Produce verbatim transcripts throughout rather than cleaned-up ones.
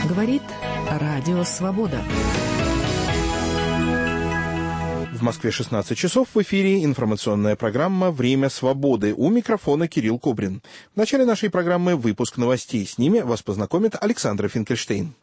Говорит Радио Свобода. В Москве шестнадцать часов, в эфире информационная программа «Время свободы». У микрофона Кирилл Кубрин. В начале нашей программы выпуск новостей. С ними вас познакомит Александра Финкельштейн.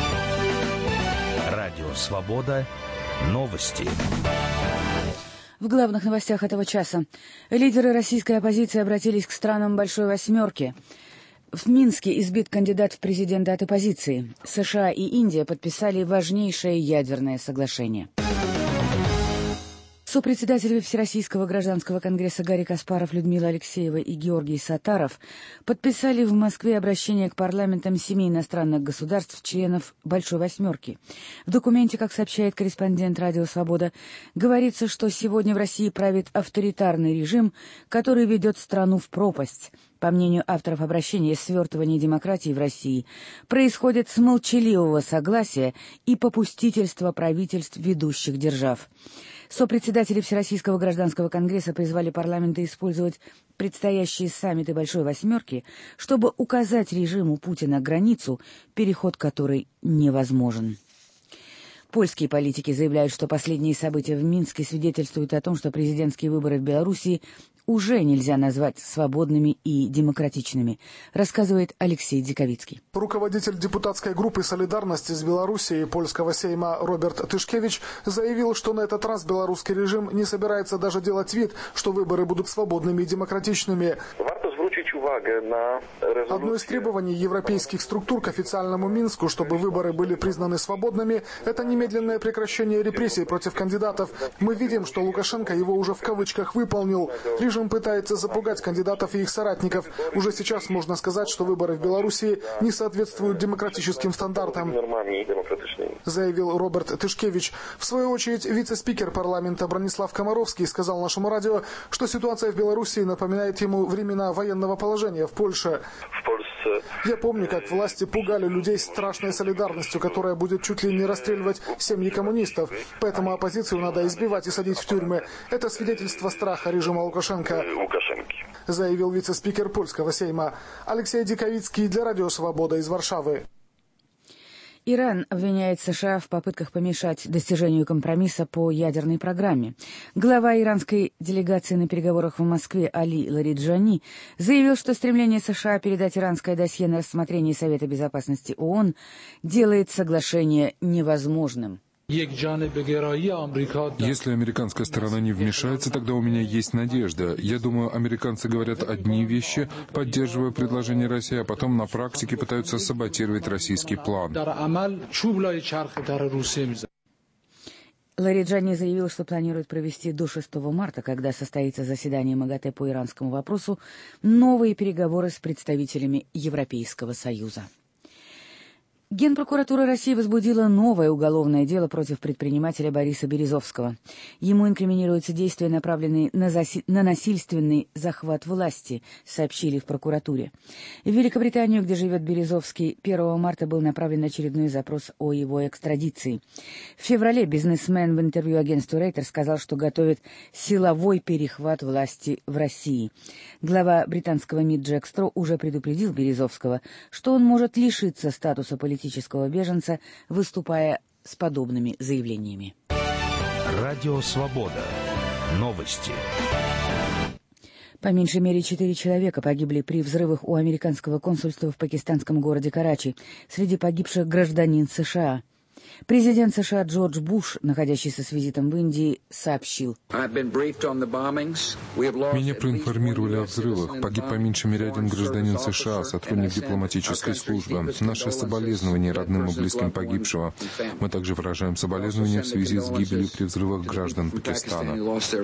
Радио Свобода. Новости. В главных новостях этого часа. Лидеры российской оппозиции обратились к странам Большой Восьмерки. В Минске избит кандидат в президенты от оппозиции. США и Индия подписали важнейшее ядерное соглашение. Сопредседатели Всероссийского гражданского конгресса Гарри Каспаров, Людмила Алексеева и Георгий Саттаров подписали в Москве обращение к парламентам семи иностранных государств, членов Большой Восьмерки. В документе, как сообщает корреспондент «Радио Свобода», говорится, что сегодня в России правит авторитарный режим, который ведет страну в пропасть. По мнению авторов обращения, свертывание демократии в России происходит с молчаливого согласия и попустительства правительств ведущих держав. Сопредседатели Всероссийского гражданского конгресса призвали парламенты использовать предстоящие саммиты Большой Восьмерки, чтобы указать режиму Путина границу, переход которой невозможен. Польские политики заявляют, что последние события в Минске свидетельствуют о том, что президентские выборы в Белоруссии уже нельзя назвать свободными и демократичными, рассказывает Алексей Диковицкий. Руководитель депутатской группы «Солидарность» из Белоруссии польского сейма Роберт Тышкевич заявил, что на этот раз белорусский режим не собирается даже делать вид, что выборы будут свободными и демократичными. Одно из требований европейских структур к официальному Минску, чтобы выборы были признаны свободными, это немедленное прекращение репрессий против кандидатов. Мы видим, что Лукашенко его уже в кавычках выполнил. Режим пытается запугать кандидатов и их соратников. Уже сейчас можно сказать, что выборы в Белоруссии не соответствуют демократическим стандартам, заявил Роберт Тышкевич. В свою очередь, вице-спикер парламента Бронислав Комаровский сказал нашему радио, что ситуация в Белоруссии напоминает ему времена военного положения в Польше. Я помню, как власти пугали людей страшной солидарностью, которая будет чуть ли не расстреливать семьи коммунистов. Поэтому оппозицию надо избивать и садить в тюрьмы. Это свидетельство страха режима Лукашенко, заявил вице-спикер польского сейма. Алексей Диковицкий для Радио Свобода из Варшавы. Иран обвиняет США в попытках помешать достижению компромисса по ядерной программе. Глава иранской делегации на переговорах в Москве Али Лариджани заявил, что стремление США передать иранское досье на рассмотрение Совета Безопасности ООН делает соглашение невозможным. Если американская сторона не вмешается, тогда у меня есть надежда. Я думаю, американцы говорят одни вещи, поддерживая предложение России, а потом на практике пытаются саботировать российский план. Лариджани заявил, что планирует провести до шестого марта, когда состоится заседание МАГАТЭ по иранскому вопросу, новые переговоры с представителями Европейского Союза. Генпрокуратура России возбудила новое уголовное дело против предпринимателя Бориса Березовского. Ему инкриминируются действия, направленные на, заси... на насильственный захват власти, сообщили в прокуратуре. В Великобританию, где живет Березовский, первого марта был направлен очередной запрос о его экстрадиции. В феврале бизнесмен в интервью агентству Рейтер сказал, что готовит силовой перехват власти в России. Глава британского МИД Джек Стро уже предупредил Березовского, что он может лишиться статуса политического политического беженца, выступая с подобными заявлениями. Радио Свобода. Новости. По меньшей мере четыре человека погибли при взрывах у американского консульства в пакистанском городе Карачи. Среди погибших гражданин США. Президент США Джордж Буш, находящийся с визитом в Индии, сообщил: «Меня проинформировали о взрывах. Погиб по меньшей мере один гражданин США, сотрудник дипломатической службы. Наши соболезнования родным и близким погибшего. Мы также выражаем соболезнования в связи с гибелью при взрывах граждан Пакистана»,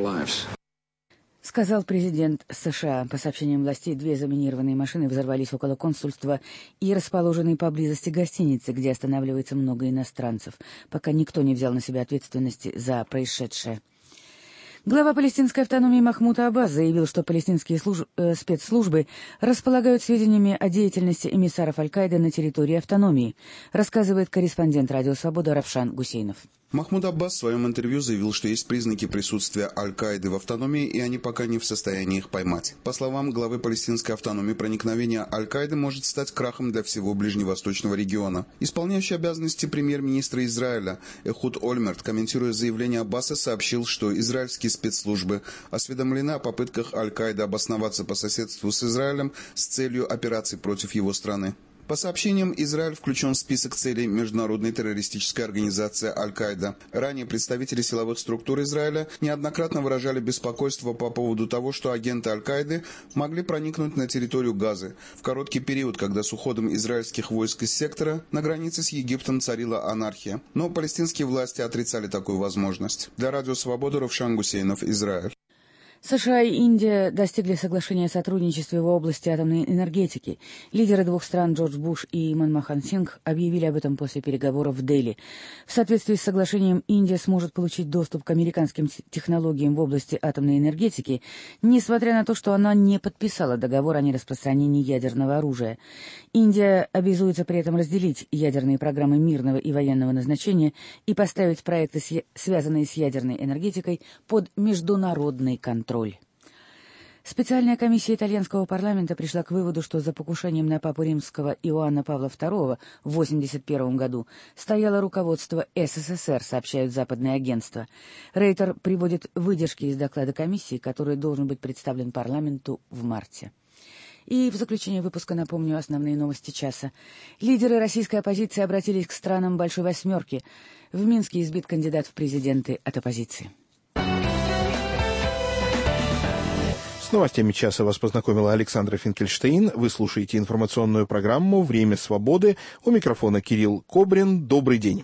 сказал президент США. По сообщениям властей, две заминированные машины взорвались около консульства и расположенной поблизости гостиницы, где останавливается много иностранцев, пока никто не взял на себя ответственности за происшедшее. Глава палестинской автономии Махмуд Аббас заявил, что палестинские служ... э, спецслужбы располагают сведениями о деятельности эмиссаров Аль-Каиды на территории автономии, рассказывает корреспондент Радио Свобода Равшан Гусейнов. Махмуд Аббас в своем интервью заявил, что есть признаки присутствия Аль-Каиды в автономии, и они пока не в состоянии их поймать. По словам главы палестинской автономии, проникновение Аль-Каиды может стать крахом для всего ближневосточного региона. Исполняющий обязанности премьер-министра Израиля Эхуд Ольмерт, комментируя заявление Аббаса, сообщил, что израильские спецслужбы осведомлены о попытках Аль-Каиды обосноваться по соседству с Израилем с целью операций против его страны. По сообщениям, Израиль включен в список целей международной террористической организации Аль-Каида. Ранее представители силовых структур Израиля неоднократно выражали беспокойство по поводу того, что агенты Аль-Каиды могли проникнуть на территорию Газы в короткий период, когда с уходом израильских войск из сектора на границе с Египтом царила анархия. Но палестинские власти отрицали такую возможность. Для Радио Свобода Равшан Гусейнов, Израиль. США и Индия достигли соглашения о сотрудничестве в области атомной энергетики. Лидеры двух стран Джордж Буш и Манмохан Сингх объявили об этом после переговоров в Дели. В соответствии с соглашением Индия сможет получить доступ к американским технологиям в области атомной энергетики, несмотря на то, что она не подписала договор о нераспространении ядерного оружия. Индия обязуется при этом разделить ядерные программы мирного и военного назначения и поставить проекты, связанные с ядерной энергетикой, под международный контроль. Специальная комиссия итальянского парламента пришла к выводу, что за покушением на папу римского Иоанна Павла второго в восемьдесят первом году стояло руководство СССР, сообщают западные агентства. Рейтер приводит выдержки из доклада комиссии, который должен быть представлен парламенту в марте. И в заключение выпуска напомню основные новости часа. Лидеры российской оппозиции обратились к странам Большой Восьмерки. В Минске избит кандидат в президенты от оппозиции. С новостями часа вас познакомила Александра Финкельштейн. Вы слушаете информационную программу «Время свободы». У микрофона Кирилл Кобрин. Добрый день.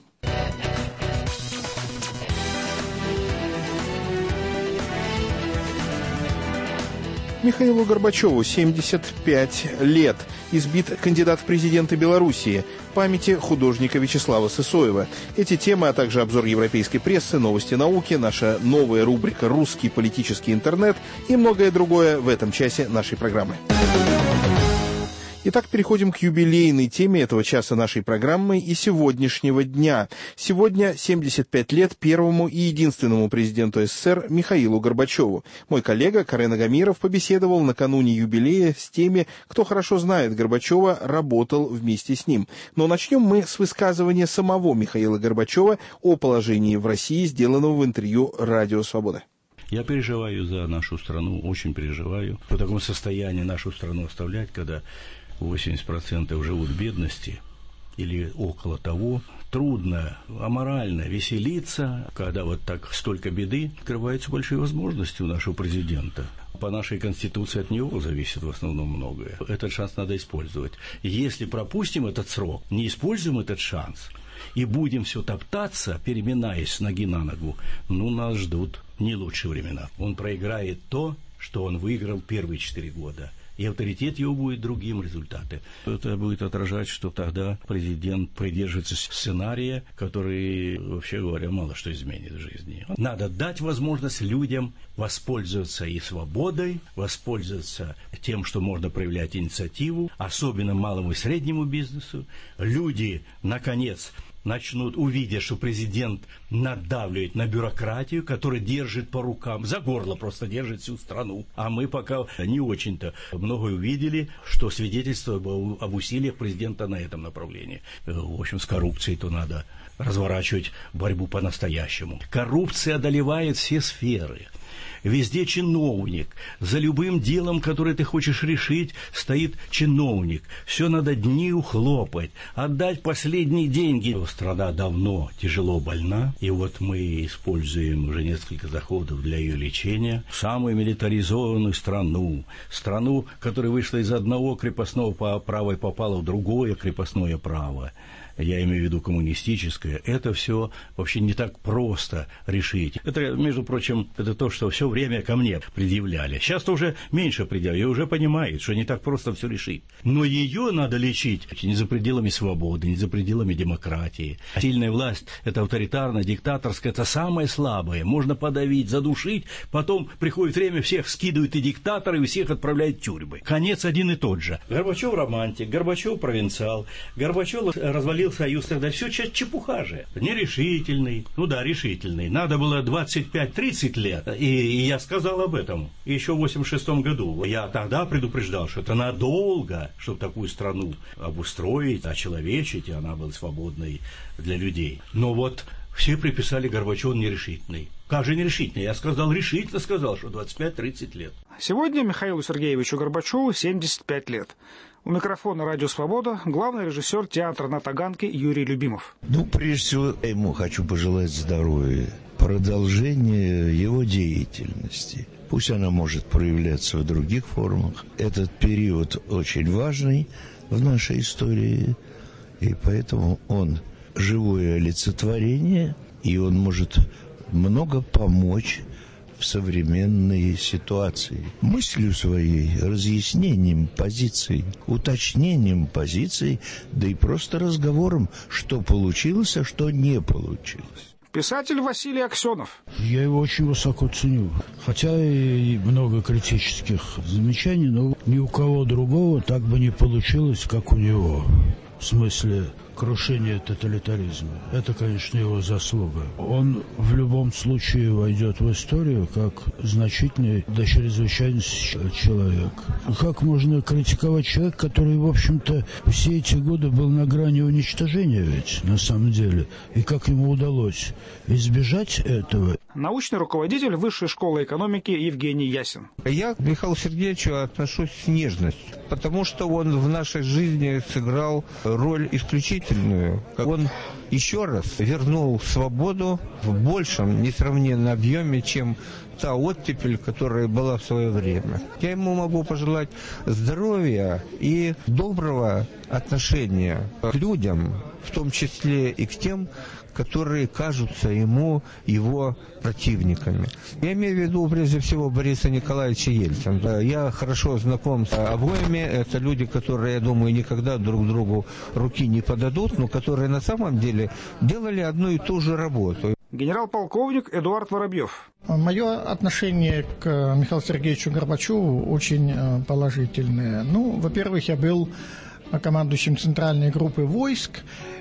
Михаилу Горбачеву семьдесят пять лет. Избит кандидат в президенты Белоруссии. Памяти художника Вячеслава Сысоева. Эти темы, а также обзор европейской прессы, новости науки, наша новая рубрика «Русский политический интернет» и многое другое в этом часе нашей программы. Итак, переходим к юбилейной теме этого часа нашей программы и сегодняшнего дня. Сегодня семьдесят пять лет первому и единственному президенту СССР Михаилу Горбачеву. Мой коллега Карен Агамиров побеседовал накануне юбилея с теми, кто хорошо знает Горбачева, работал вместе с ним. Но начнем мы с высказывания самого Михаила Горбачева о положении в России, сделанного в интервью «Радио Свобода». Я переживаю за нашу страну, очень переживаю. В таком состоянии нашу страну оставлять, когда восемьдесят процентов живут в бедности или около того. Трудно, аморально веселиться, когда вот так столько беды. Открываются большие возможности у нашего президента. По нашей Конституции от него зависит в основном многое. Этот шанс надо использовать. Если пропустим этот срок, не используем этот шанс и будем все топтаться, переминаясь с ноги на ногу, ну, нас ждут не лучшие времена. Он проиграет то, что он выиграл первые четыре года. И авторитет его будет другим, результаты. Это будет отражать, что тогда президент придерживается сценария, который, вообще говоря, мало что изменит в жизни. Надо дать возможность людям воспользоваться и свободой, воспользоваться тем, что можно проявлять инициативу, особенно малому и среднему бизнесу. Люди, наконец, начнут, увидя, что президент надавливает на бюрократию, которая держит по рукам, за горло просто держит всю страну. А мы пока не очень-то многое увидели, что свидетельство об усилиях президента на этом направлении. В общем, с коррупцией-то надо разворачивать борьбу по-настоящему. Коррупция одолевает все сферы. Везде чиновник. За любым делом, которое ты хочешь решить, стоит чиновник. Все надо дни ухлопать, отдать последние деньги. Страна давно тяжело больна, и вот мы используем уже несколько заходов для ее лечения. Самую милитаризованную страну, страну, которая вышла из одного крепостного права и попала в другое крепостное право. Я имею в виду коммунистическое, это все вообще не так просто решить. Это, между прочим, это то, что что все время ко мне предъявляли. Сейчас-то уже меньше предъявляют, и уже понимает, что не так просто все решить. Но ее надо лечить не за пределами свободы, не за пределами демократии. Сильная власть – это авторитарная, диктаторская, это самое слабое. Можно подавить, задушить, потом приходит время, всех скидывают и диктаторы, и всех отправляют в тюрьмы. Конец один и тот же. Горбачев романтик, Горбачев провинциал, Горбачев развалил Союз, тогда все чепуха же. Нерешительный, ну да, решительный. Надо было двадцать пять тридцать лет, и, и я сказал об этом еще в восемьдесят шестом году. Я тогда предупреждал, что это надолго, чтобы такую страну обустроить, очеловечить, и она была свободной для людей. Но вот все приписали Горбачеву нерешительный. Как же нерешительный? Я сказал, решительно сказал, что двадцать пять тридцать лет. Сегодня Михаилу Сергеевичу Горбачеву семьдесят пять лет. У микрофона «Радио Свобода» главный режиссер театра на Таганке Юрий Любимов. Ну, прежде всего, ему хочу пожелать здоровья, продолжения его деятельности. Пусть она может проявляться в других формах. Этот период очень важный в нашей истории, и поэтому он живое олицетворение, и он может много помочь в современной ситуации. Мыслью своей, разъяснением позиций, уточнением позиций, да и просто разговором, что получилось, а что не получилось. Писатель Василий Аксенов. Я его очень высоко ценю. Хотя и много критических замечаний, но ни у кого другого так бы не получилось, как у него. В смысле крушения тоталитаризма. Это, конечно, его заслуга. Он в любом случае войдет в историю как значительный до чрезвычайности человек. Как можно критиковать человека, который, в общем-то, все эти годы был на грани уничтожения ведь, на самом деле? И как ему удалось избежать этого? Научный руководитель Высшей школы экономики Евгений Ясин. Я к Михаилу Сергеевичу отношусь с нежностью, потому что он в нашей жизни сыграл роль исключительную. Он еще раз вернул свободу в большем несравненном объеме, чем та оттепель, которая была в свое время. Я ему могу пожелать здоровья и доброго отношения к людям, в том числе и к тем, которые кажутся ему его противниками. Я имею в виду, прежде всего, Бориса Николаевича Ельцина. Я хорошо знаком с обоими. Это люди, которые, я думаю, никогда друг другу руки не подадут, но которые на самом деле делали одну и ту же работу. Генерал-полковник Эдуард Воробьев. Мое отношение к Михаилу Сергеевичу Горбачеву очень положительное. Ну, во-первых, я был командующим центральной группы войск,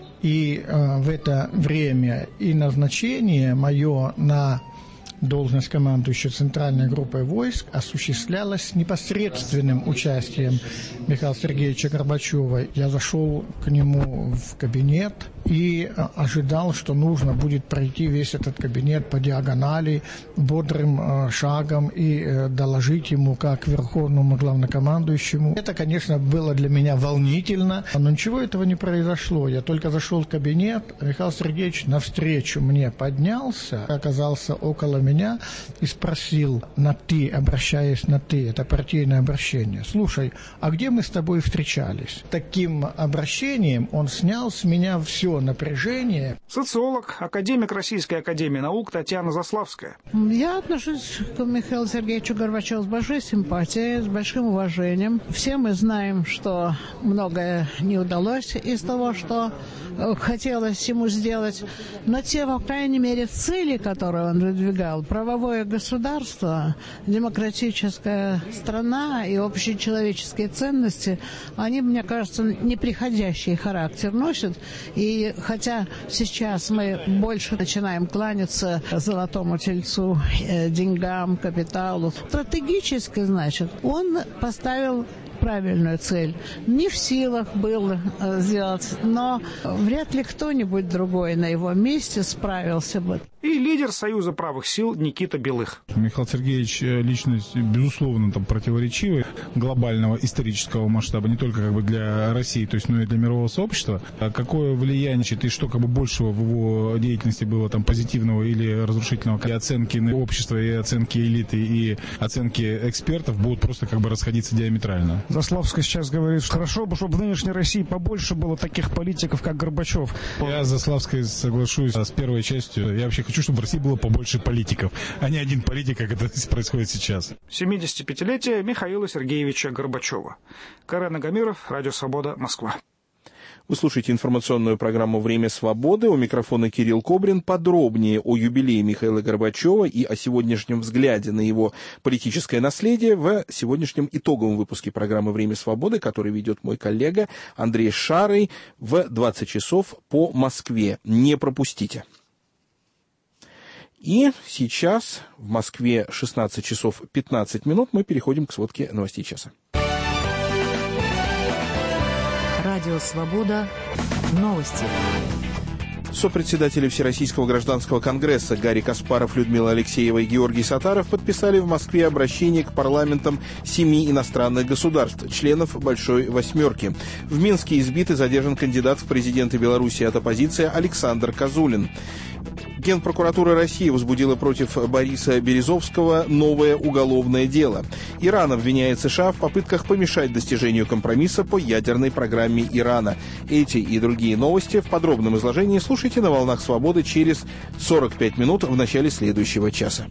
и э, в это время и назначение мое на должность командующего центральной группой войск осуществлялась с непосредственным участием Михаила Сергеевича Горбачева. Я зашел к нему в кабинет и ожидал, что нужно будет пройти весь этот кабинет по диагонали, бодрым шагом и доложить ему как верховному главнокомандующему. Это, конечно, было для меня волнительно, но ничего этого не произошло. Я только зашел в кабинет, Михаил Сергеевич навстречу мне поднялся, оказался около меня и спросил на «ты», обращаясь на «ты», это партийное обращение: «Слушай, а где мы с тобой встречались?» Таким обращением он снял с меня все напряжение. Социолог, академик Российской академии наук Татьяна Заславская. Я отношусь к Михаилу Сергеевичу Горбачеву с большой симпатией, с большим уважением. Все мы знаем, что многое не удалось из того, что хотелось ему сделать, но те, по крайней мере, цели, которые он выдвигал, правовое государство, демократическая страна и общечеловеческие ценности, они, мне кажется, неприходящий характер носят. И хотя сейчас мы больше начинаем кланяться золотому тельцу, деньгам, капиталу, стратегически, значит, он поставил правильную цель. Не в силах был сделать, но вряд ли кто-нибудь другой на его месте справился бы. И лидер Союза правых сил Никита Белых. Михаил Сергеевич личность, безусловно, там противоречивая, глобального исторического масштаба, не только как бы для России, то есть, но и для мирового сообщества. А какое влияние, и что как бы большего в его деятельности было там позитивного или разрушительного, и оценки общества, и оценки элиты, и оценки экспертов будут просто как бы расходиться диаметрально. Заславская сейчас говорит, что хорошо бы, чтобы в нынешней России побольше было таких политиков, как Горбачев. Я с Заславской соглашусь с первой частью. Я вообще хочу хочу, чтобы в России было побольше политиков, а не один политик, как это происходит сейчас. семидесятипятилетие Михаила Сергеевича Горбачева. Карен Агамиров, Радио Свобода, Москва. Вы слушаете информационную программу «Время свободы». У микрофона Кирилл Кобрин. Подробнее о юбилее Михаила Горбачева и о сегодняшнем взгляде на его политическое наследие в сегодняшнем итоговом выпуске программы «Время свободы», который ведет мой коллега Андрей Шарый в двадцать часов по Москве. Не пропустите. И сейчас в Москве шестнадцать часов пятнадцать минут. Мы переходим к сводке новостей часа. Радио «Свобода». Новости. Сопредседатели Всероссийского гражданского конгресса Гарри Каспаров, Людмила Алексеева и Георгий Сатаров подписали в Москве обращение к парламентам семи иностранных государств, членов «Большой восьмерки». В Минске избит и задержан кандидат в президенты Беларуси от оппозиции Александр Козулин. Генпрокуратура России возбудила против Бориса Березовского новое уголовное дело. Иран обвиняет США в попытках помешать достижению компромисса по ядерной программе Ирана. Эти и другие новости в подробном изложении слушайте на «Волнах Свободы» через сорок пять минут в начале следующего часа.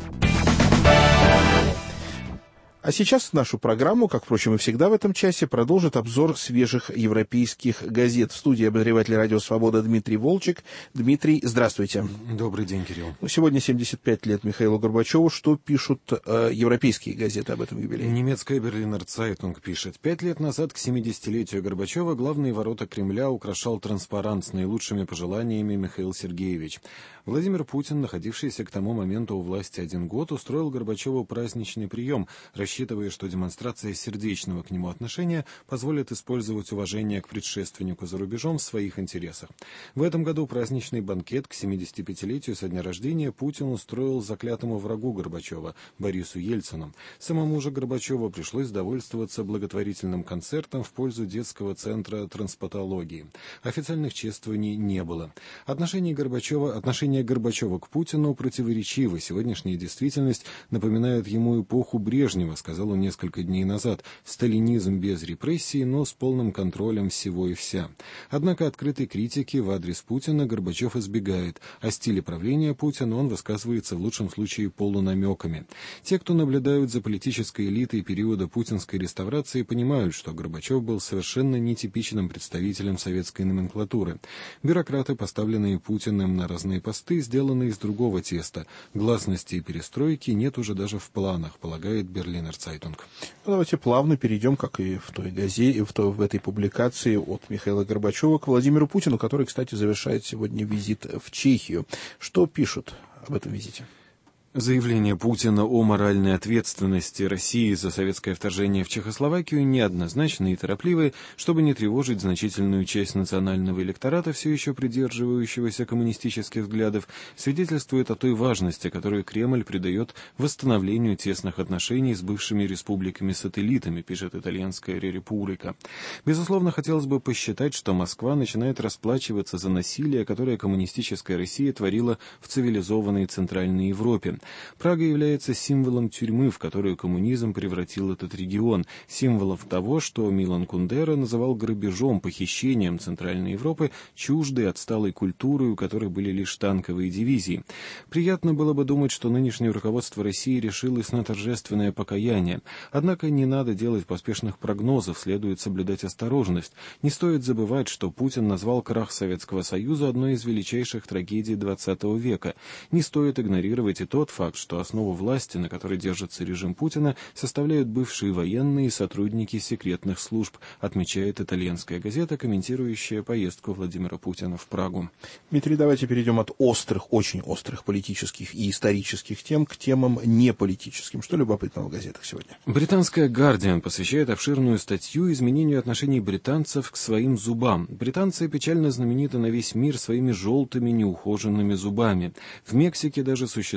А сейчас нашу программу, как, впрочем, и всегда в этом часе, продолжит обзор свежих европейских газет. В студии обозреватель «Радио Свобода» Дмитрий Волчек. Дмитрий, здравствуйте. Добрый день, Кирилл. Ну, сегодня семьдесят пять лет Михаилу Горбачеву. Что пишут э, европейские газеты об этом юбилее? Немецкая «Берлинер Цайтунг» пишет. Пять лет назад, к семидесятилетию Горбачева, главные ворота Кремля украшал транспарант с наилучшими пожеланиями Михаил Сергеевич. Владимир Путин, находившийся к тому моменту у власти один год, устроил Горбачеву праздничный прием, рассчитывая, что демонстрация сердечного к нему отношения позволит использовать уважение к предшественнику за рубежом в своих интересах. В этом году праздничный банкет к семидесятипятилетию со дня рождения Путин устроил заклятому врагу Горбачева, Борису Ельцину. Самому же Горбачеву пришлось довольствоваться благотворительным концертом в пользу детского центра трансплантологии. Официальных чествований не было. Отношение Горбачева, отношение Горбачева к Путину противоречивы. Сегодняшняя действительность напоминает ему эпоху Брежнева, сказал он несколько дней назад. Сталинизм без репрессий, но с полным контролем всего и вся. Однако открытой критики в адрес Путина Горбачев избегает. О стиле правления Путина он высказывается в лучшем случае полунамеками. Те, кто наблюдают за политической элитой периода путинской реставрации, понимают, что Горбачев был совершенно нетипичным представителем советской номенклатуры. Бюрократы, поставленные Путиным на разные посты, сделаны из другого теста. Гласности и перестройки нет уже даже в планах, полагает Берлинер Цайтунг. Ну, давайте плавно перейдем, как и в той газете, в, той, в этой публикации от Михаила Горбачева к Владимиру Путину, который, кстати, завершает сегодня визит в Чехию. Что пишут об этом визите? Заявление Путина о моральной ответственности России за советское вторжение в Чехословакию неоднозначны и торопливы, чтобы не тревожить значительную часть национального электората, все еще придерживающегося коммунистических взглядов, свидетельствует о той важности, которую Кремль придает восстановлению тесных отношений с бывшими республиками-сателлитами, пишет итальянская «Република». Безусловно, хотелось бы посчитать, что Москва начинает расплачиваться за насилие, которое коммунистическая Россия творила в цивилизованной Центральной Европе. Прага является символом тюрьмы, в которую коммунизм превратил этот регион, символом того, что Милан Кундера называл грабежом, похищением Центральной Европы, чуждой отсталой культуры, у которой были лишь танковые дивизии. Приятно было бы думать, что нынешнее руководство России решилось на торжественное покаяние. Однако не надо делать поспешных прогнозов, следует соблюдать осторожность. Не стоит забывать, что Путин назвал крах Советского Союза одной из величайших трагедий двадцатого века. Не стоит игнорировать и тот факт, что основу власти, на которой держится режим Путина, составляют бывшие военные и сотрудники секретных служб, отмечает итальянская газета, комментирующая поездку Владимира Путина в Прагу. Дмитрий, давайте перейдем от острых, очень острых политических и исторических тем к темам неполитическим. Что любопытного в газетах сегодня? Британская «Гардиан» посвящает обширную статью изменению отношений британцев к своим зубам. Британцы печально знамениты на весь мир своими желтыми неухоженными зубами. В Мексике даже существует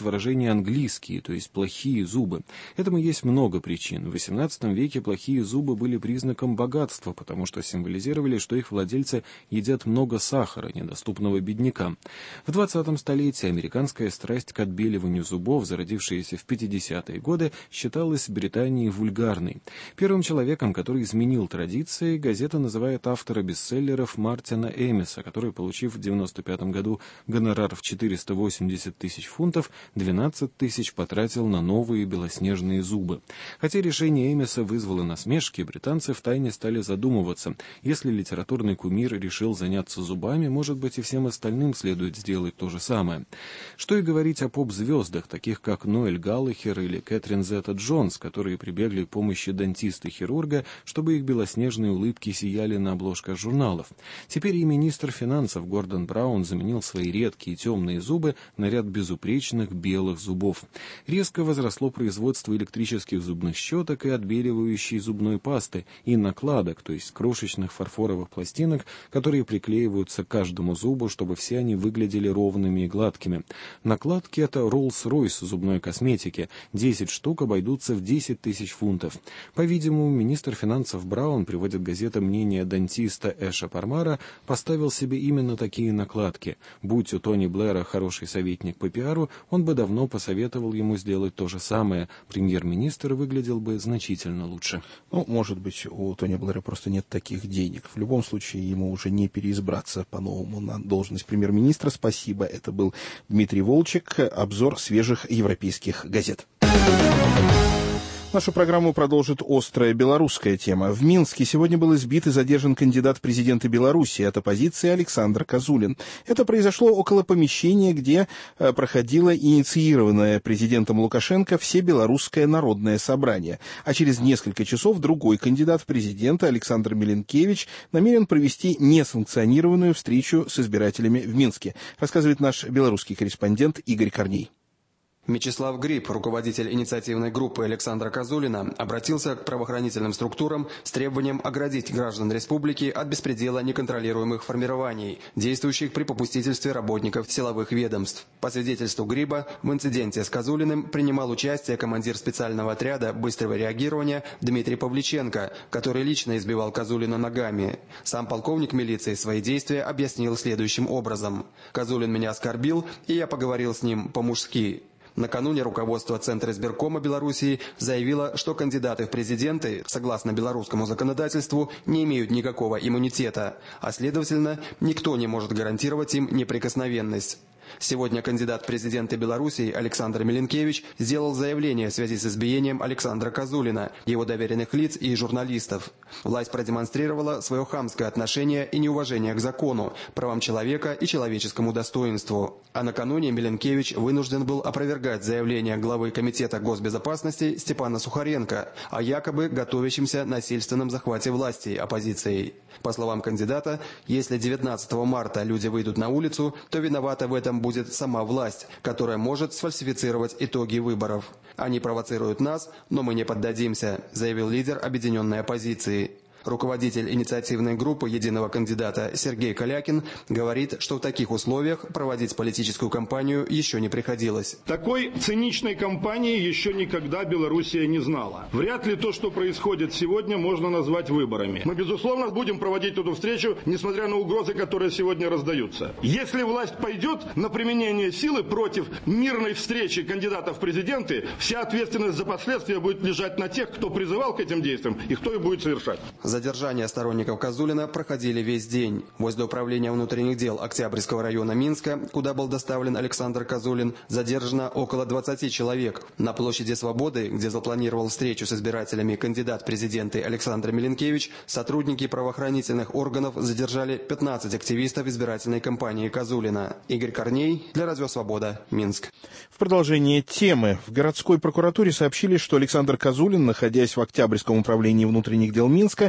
выражение «английские», то есть плохие зубы. Этому есть много причин. В восемнадцатом веке плохие зубы были признаком богатства, потому что символизировали, что их владельцы едят много сахара, недоступного беднякам. В двадцатом столетии американская страсть к отбеливанию зубов, зародившаяся в пятидесятые годы, считалась в Британии вульгарной. Первым человеком, который изменил традиции, газета называет автора бестселлеров Мартина Эмиса, который, получив в девяносто пятом году гонорар в четыреста восемьдесят тысяч фунтов, двенадцать тысяч потратил на новые белоснежные зубы. Хотя решение Эмиса вызвало насмешки, британцы втайне стали задумываться. Если литературный кумир решил заняться зубами, может быть, и всем остальным следует сделать то же самое. Что и говорить о поп-звездах, таких как Ноэль Галлахер или Кэтрин Зета-Джонс, которые прибегли к помощи дантиста-хирурга, чтобы их белоснежные улыбки сияли на обложках журналов. Теперь и министр финансов Гордон Браун заменил свои редкие темные зубы на ряд безупречных белых зубов. Резко возросло производство электрических зубных щеток и отбеливающей зубной пасты, и накладок, то есть крошечных фарфоровых пластинок, которые приклеиваются к каждому зубу, чтобы все они выглядели ровными и гладкими. Накладки — это Rolls-Royce зубной косметики. десять штук обойдутся в десять тысяч фунтов. По-видимому, министр финансов Браун, приводит газета мнение дантиста Эша Пармара, поставил себе именно такие накладки. Будь у Тони Блэра хороший советник по пиару, он бы давно посоветовал ему сделать то же самое. Премьер-министр выглядел бы значительно лучше. Ну, может быть, у Тони Блэра просто нет таких денег. В любом случае, ему уже не переизбраться по-новому на должность премьер-министра. Спасибо. Это был Дмитрий Волчек. Обзор свежих европейских газет. Нашу программу продолжит острая белорусская тема. В Минске сегодня был избит и задержан кандидат в президенты Беларуси от оппозиции Александр Козулин. Это произошло около помещения, где проходило инициированное президентом Лукашенко Всебелорусское народное собрание. А через несколько часов другой кандидат в президенты Александр Миленкевич намерен провести несанкционированную встречу с избирателями в Минске, рассказывает наш белорусский корреспондент Игорь Корней. Мечислав Гриб, руководитель инициативной группы Александра Козулина, обратился к правоохранительным структурам с требованием оградить граждан республики от беспредела неконтролируемых формирований, действующих при попустительстве работников силовых ведомств. По свидетельству Гриба, в инциденте с Козулиным принимал участие командир специального отряда быстрого реагирования Дмитрий Павличенко, который лично избивал Козулина ногами. Сам полковник милиции свои действия объяснил следующим образом. «Козулин меня оскорбил, и я поговорил с ним по-мужски». Накануне руководство Центра избиркома Белоруссии заявило, что кандидаты в президенты, согласно белорусскому законодательству, не имеют никакого иммунитета, а следовательно, никто не может гарантировать им неприкосновенность. Сегодня кандидат в президенты Белоруссии Александр Миленкевич сделал заявление в связи с избиением Александра Козулина, его доверенных лиц и журналистов. Власть продемонстрировала свое хамское отношение и неуважение к закону, правам человека и человеческому достоинству. А накануне Миленкевич вынужден был опровергать заявление главы Комитета госбезопасности Степана Сухаренко о якобы готовящемся насильственном захвате власти оппозицией. По словам кандидата, если девятнадцатого марта люди выйдут на улицу, то виновата в этом будет сама власть, которая может сфальсифицировать итоги выборов. Они провоцируют нас, но мы не поддадимся, заявил лидер объединенной оппозиции. Руководитель инициативной группы единого кандидата Сергей Калякин говорит, что в таких условиях проводить политическую кампанию еще не приходилось. Такой циничной кампании еще никогда Белоруссия не знала. Вряд ли то, что происходит сегодня, можно назвать выборами. Мы, безусловно, будем проводить эту встречу, несмотря на угрозы, которые сегодня раздаются. Если власть пойдет на применение силы против мирной встречи кандидатов в президенты, вся ответственность за последствия будет лежать на тех, кто призывал к этим действиям и кто их будет совершать. Задержания сторонников Козулина проходили весь день. Возле управления внутренних дел Октябрьского района Минска, куда был доставлен Александр Козулин, задержано около двадцати человек. На площади Свободы, где запланировал встречу с избирателями кандидат в президенты Александр Миленкевич, сотрудники правоохранительных органов задержали пятнадцать активистов избирательной кампании Козулина. Игорь Корней для Радио Свобода, Минск. В продолжение темы. В городской прокуратуре сообщили, что Александр Козулин, находясь в Октябрьском управлении внутренних дел Минска,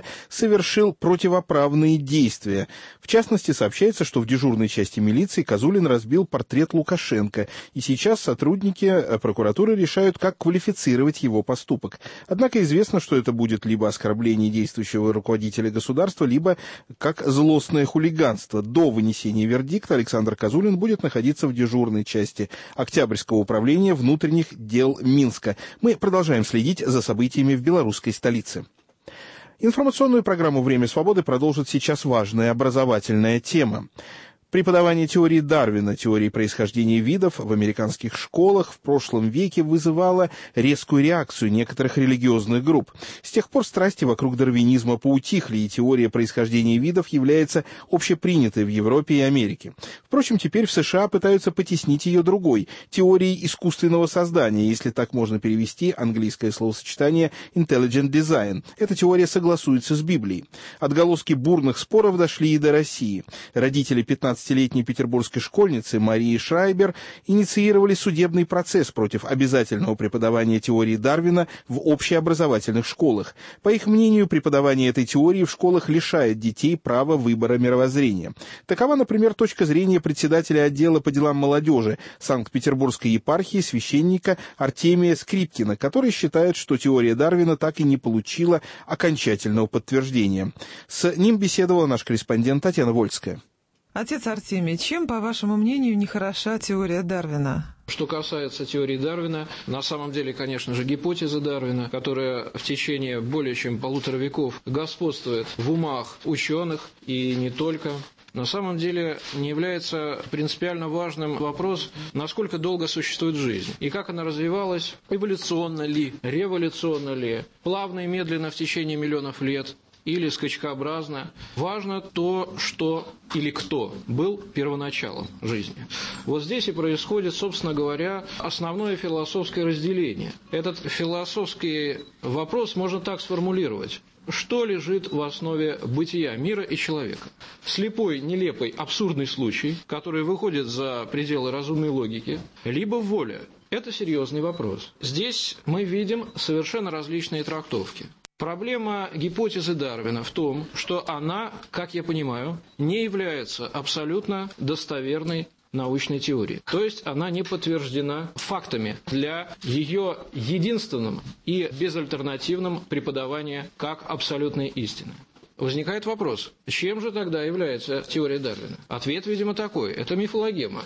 совершил противоправные действия. В частности, сообщается, что в дежурной части милиции Козулин разбил портрет Лукашенко, и сейчас сотрудники прокуратуры решают, как квалифицировать его поступок. Однако известно, что это будет либо оскорбление действующего руководителя государства, либо как злостное хулиганство. До вынесения вердикта Александр Козулин будет находиться в дежурной части Октябрьского управления внутренних дел Минска. Мы продолжаем следить за событиями в белорусской столице. Информационную программу «Время свободы» продолжит сейчас важная образовательная тема. Преподавание теории Дарвина, теории происхождения видов в американских школах в прошлом веке вызывало резкую реакцию некоторых религиозных групп. С тех пор страсти вокруг дарвинизма поутихли, и теория происхождения видов является общепринятой в Европе и Америке. Впрочем, теперь в США пытаются потеснить ее другой – теорией искусственного создания, если так можно перевести английское словосочетание «intelligent design». Эта теория согласуется с Библией. Отголоски бурных споров дошли и до России. Родители пятнадцатилетней петербургской школьницы Марии Шрайбер инициировали судебный процесс против обязательного преподавания теории Дарвина в общеобразовательных школах. По их мнению, преподавание этой теории в школах лишает детей права выбора мировоззрения. Такова, например, точка зрения председателя отдела по делам молодежи Санкт-Петербургской епархии священника Артемия Скрипкина, который считает, что теория Дарвина так и не получила окончательного подтверждения. С ним беседовала наш корреспондент Татьяна Вольская. Отец Артемий, чем, по вашему мнению, нехороша теория Дарвина? Что касается теории Дарвина, на самом деле, конечно же, гипотеза Дарвина, которая в течение более чем полутора веков господствует в умах ученых и не только, на самом деле не является принципиально важным вопрос, насколько долго существует жизнь, и как она развивалась, эволюционно ли, революционно ли, плавно и медленно в течение миллионов лет, или скачкообразно. Важно то, что или кто был первоначалом жизни. Вот здесь и происходит, собственно говоря, основное философское разделение. Этот философский вопрос можно так сформулировать. Что лежит в основе бытия мира и человека? Слепой, нелепый, абсурдный случай, который выходит за пределы разумной логики, либо воля? Это серьезный вопрос. Здесь мы видим совершенно различные трактовки. Проблема гипотезы Дарвина в том, что она, как я понимаю, не является абсолютно достоверной научной теорией. То есть она не подтверждена фактами для ее единственным и безальтернативным преподавания как абсолютной истины. Возникает вопрос, чем же тогда является теория Дарвина? Ответ, видимо, такой. Это мифологема.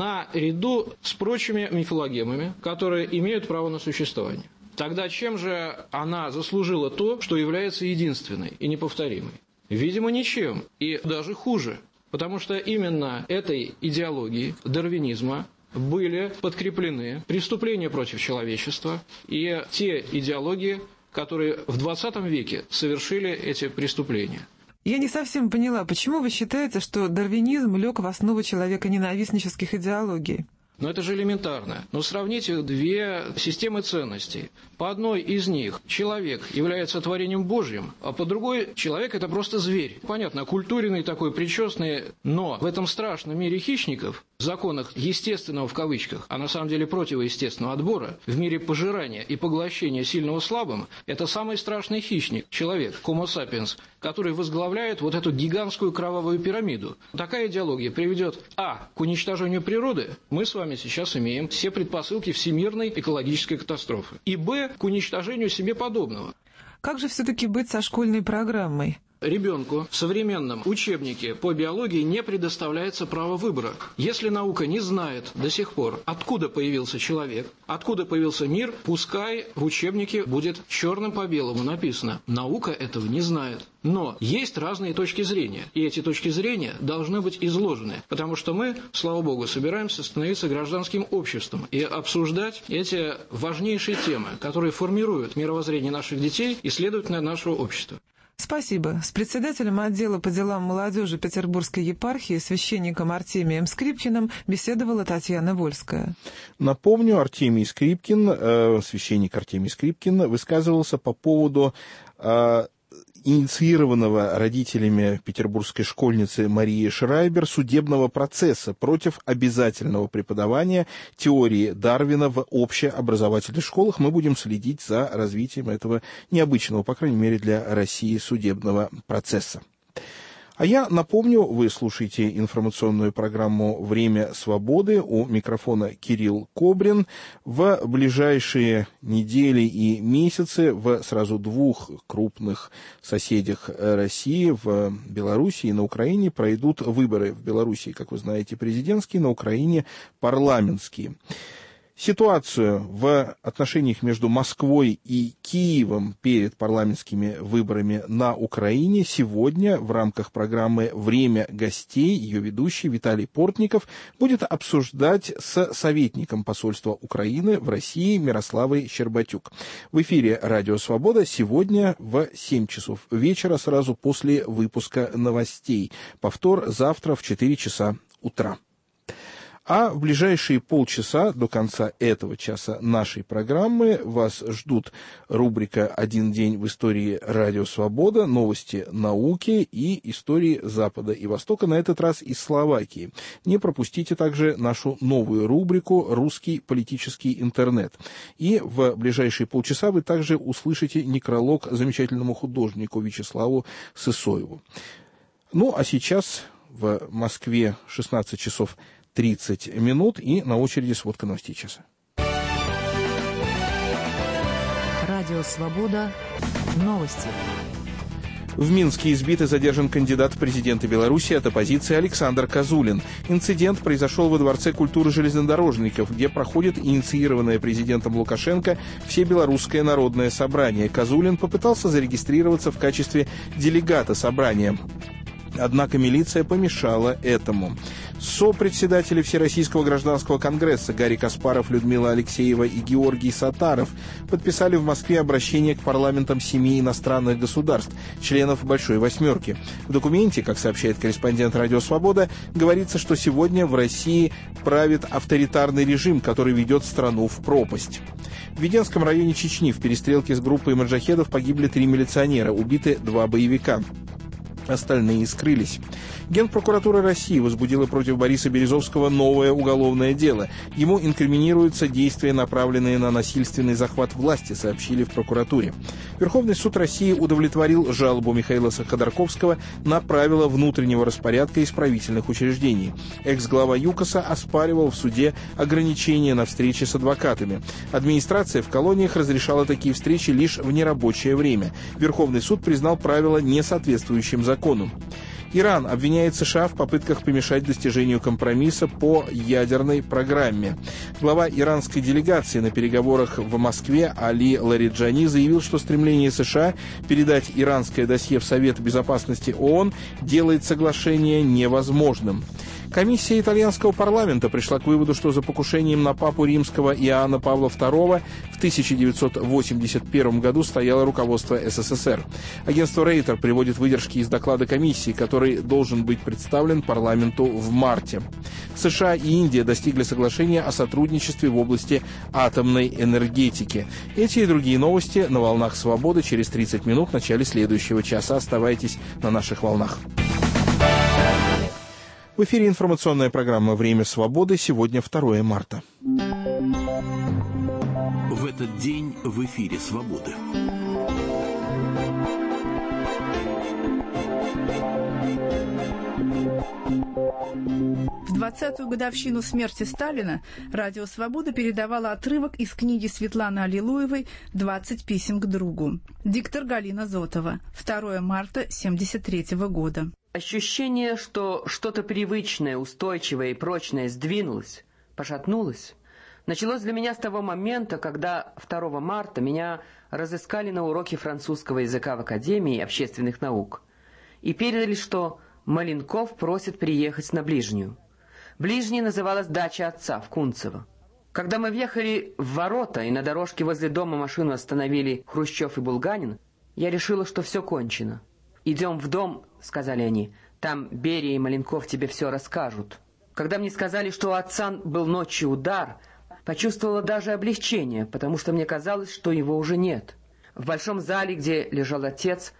Наряду с прочими мифологемами, которые имеют право на существование. Тогда чем же она заслужила то, что является единственной и неповторимой? Видимо, ничем, и даже хуже. Потому что именно этой идеологией дарвинизма были подкреплены преступления против человечества и те идеологии, которые в двадцатом веке совершили эти преступления. Я не совсем поняла, почему вы считаете, что дарвинизм лег в основу человеконенавистнических идеологий? Но это же элементарно. Но сравните две системы ценностей. По одной из них человек является творением Божьим, а по другой человек – это просто зверь. Понятно, окультуренный такой, причесанный, но в этом страшном мире хищников, в законах естественного в кавычках, а на самом деле противоестественного отбора, в мире пожирания и поглощения сильного слабым, это самый страшный хищник, человек, Homo sapiens, который возглавляет вот эту гигантскую кровавую пирамиду. Такая идеология приведет а. к уничтожению природы, мы с вами сейчас имеем все предпосылки всемирной экологической катастрофы, и б. к уничтожению себе подобного. Как же все-таки быть со школьной программой? Ребенку в современном учебнике по биологии не предоставляется право выбора. Если наука не знает до сих пор, откуда появился человек, откуда появился мир, пускай в учебнике будет черным по белому написано. Наука этого не знает. Но есть разные точки зрения, и эти точки зрения должны быть изложены, потому что мы, слава богу, собираемся становиться гражданским обществом и обсуждать эти важнейшие темы, которые формируют мировоззрение наших детей и, следовательно, нашего общества. Спасибо. С председателем отдела по делам молодежи Петербургской епархии, священником Артемием Скрипкиным, беседовала Татьяна Вольская. Напомню, Артемий Скрипкин, э, священник Артемий Скрипкин, высказывался по поводу э, инициированного родителями петербургской школьницы Марии Шрайбер судебного процесса против обязательного преподавания теории Дарвина в общеобразовательных школах. Мы будем следить за развитием этого необычного, по крайней мере, для России судебного процесса. А я напомню, вы слушаете информационную программу «Время свободы». У микрофона Кирилл Кобрин. В ближайшие недели и месяцы в сразу двух крупных соседях России, в Беларуси и на Украине, пройдут выборы. В Беларуси, как вы знаете, президентские, на Украине парламентские. Ситуацию в отношениях между Москвой и Киевом перед парламентскими выборами на Украине сегодня в рамках программы «Время гостей» ее ведущий Виталий Портников будет обсуждать с советником посольства Украины в России Мирославой Щербатюк. В эфире «Радио Свобода» сегодня в семь часов вечера, сразу после выпуска новостей. Повтор завтра в четыре часа утра. А в ближайшие полчаса до конца этого часа нашей программы вас ждут рубрика «Один день в истории Радио Свобода», новости науки и истории Запада и Востока, на этот раз из Словакии. Не пропустите также нашу новую рубрику «Русский политический интернет». И в ближайшие полчаса вы также услышите некролог замечательному художнику Вячеславу Сысоеву. Ну, а сейчас в Москве шестнадцать часов тридцать минут, и на очереди сводка новостей часа. Радио «Свобода». Новости. В Минске избит и задержан кандидат в президенты Беларуси от оппозиции Александр Козулин. Инцидент произошел во Дворце культуры железнодорожников, где проходит инициированное президентом Лукашенко Всебелорусское народное собрание. Козулин попытался зарегистрироваться в качестве делегата собрания. Однако милиция помешала этому. Сопредседатели Всероссийского гражданского конгресса Гарри Каспаров, Людмила Алексеева и Георгий Сатаров подписали в Москве обращение к парламентам семи иностранных государств, членов Большой Восьмерки. В документе, как сообщает корреспондент «Радио Свобода», говорится, что сегодня в России правит авторитарный режим, который ведет страну в пропасть. В Веденском районе Чечни в перестрелке с группой маджахедов погибли три милиционера, убиты два боевика. Остальные скрылись. Генпрокуратура России возбудила против Бориса Березовского новое уголовное дело. Ему инкриминируются действия, направленные на насильственный захват власти, сообщили в прокуратуре. Верховный суд России удовлетворил жалобу Михаила Ходорковского на правила внутреннего распорядка исправительных учреждений. Экс-глава ЮКОСа оспаривал в суде ограничения на встречи с адвокатами. Администрация в колониях разрешала такие встречи лишь в нерабочее время. Верховный суд признал правила несоответствующим закону. закону. Иран обвиняет США в попытках помешать достижению компромисса по ядерной программе. Глава иранской делегации на переговорах в Москве Али Лариджани заявил, что стремление США передать иранское досье в Совет Безопасности ООН делает соглашение невозможным. Комиссия итальянского парламента пришла к выводу, что за покушением на папу римского Иоанна Павла второго в тысяча девятьсот восемьдесят первом году стояло руководство СССР. Агентство Рейтер приводит выдержки из доклада комиссии, который должен быть представлен парламенту в марте. США и Индия достигли соглашения о сотрудничестве в области атомной энергетики. Эти и другие новости на волнах «Свободы» через тридцать минут в начале следующего часа. Оставайтесь на наших волнах. В эфире информационная программа «Время свободы». Сегодня второе марта. В этот день в эфире «Свободы». В двадцатую годовщину смерти Сталина «Радио Свобода» передавало отрывок из книги Светланы Аллилуевой «двадцать писем к другу». Диктор Галина Зотова. второе марта семьдесят третьего года. Ощущение, что что-то привычное, устойчивое и прочное сдвинулось, пошатнулось, началось для меня с того момента, когда второго марта меня разыскали на уроке французского языка в Академии общественных наук и передали, что Маленков просит приехать на ближнюю. Ближней называлась дача отца в Кунцево. Когда мы въехали в ворота и на дорожке возле дома машину остановили Хрущев и Булганин, я решила, что все кончено. «Идем в дом», — сказали они, — «там Берия и Маленков тебе все расскажут». Когда мне сказали, что у отца был ночью удар, почувствовала даже облегчение, потому что мне казалось, что его уже нет. В большом зале, где лежал отец,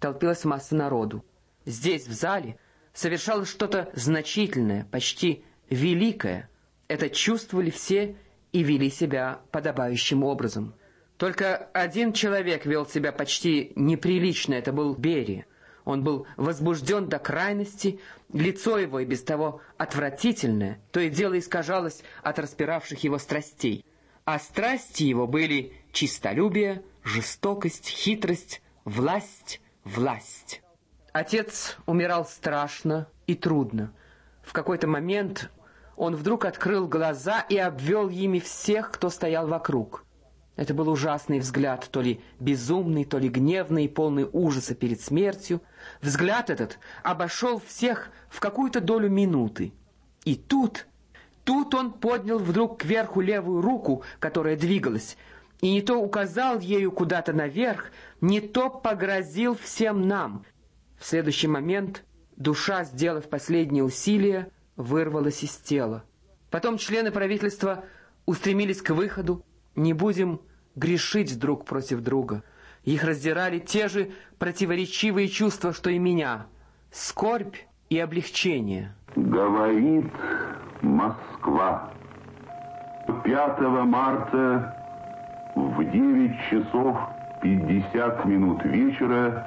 толпилась масса народу. Здесь, в зале, совершалось что-то значительное, почти великое. Это чувствовали все и вели себя подобающим образом. Только один человек вел себя почти неприлично, это был Берия. Он был возбужден до крайности, лицо его и без того отвратительное, то и дело искажалось от распиравших его страстей. А страсти его были чистолюбие, жестокость, хитрость, власть, власть. Отец умирал страшно и трудно. В какой-то момент он вдруг открыл глаза и обвел ими всех, кто стоял вокруг. Это был ужасный взгляд, то ли безумный, то ли гневный, полный ужаса перед смертью. Взгляд этот обошел всех в какую-то долю минуты. И тут, тут он поднял вдруг кверху левую руку, которая двигалась, и не то указал ею куда-то наверх, не то погрозил всем нам. В следующий момент душа, сделав последние усилия, вырвалась из тела. Потом члены правительства устремились к выходу. Не будем грешить друг против друга. Их раздирали те же противоречивые чувства, что и меня. Скорбь и облегчение. Говорит Москва. пятого марта в девять часов пятьдесят минут вечера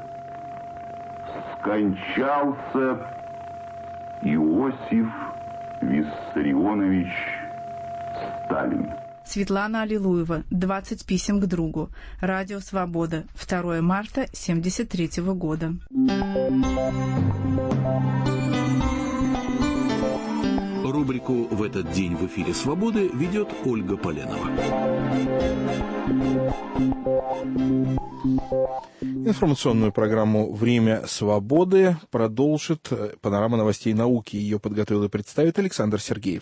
скончался Иосиф Виссарионович Сталин. Светлана Аллилуева. двадцать писем к другу. Радио «Свобода». второго марта семьдесят третьего года. Рубрику «В этот день в эфире Свободы» ведет Ольга Поленова. Информационную программу «Время свободы» продолжит панорама новостей науки. Ее подготовил и представит Александр Сергеев.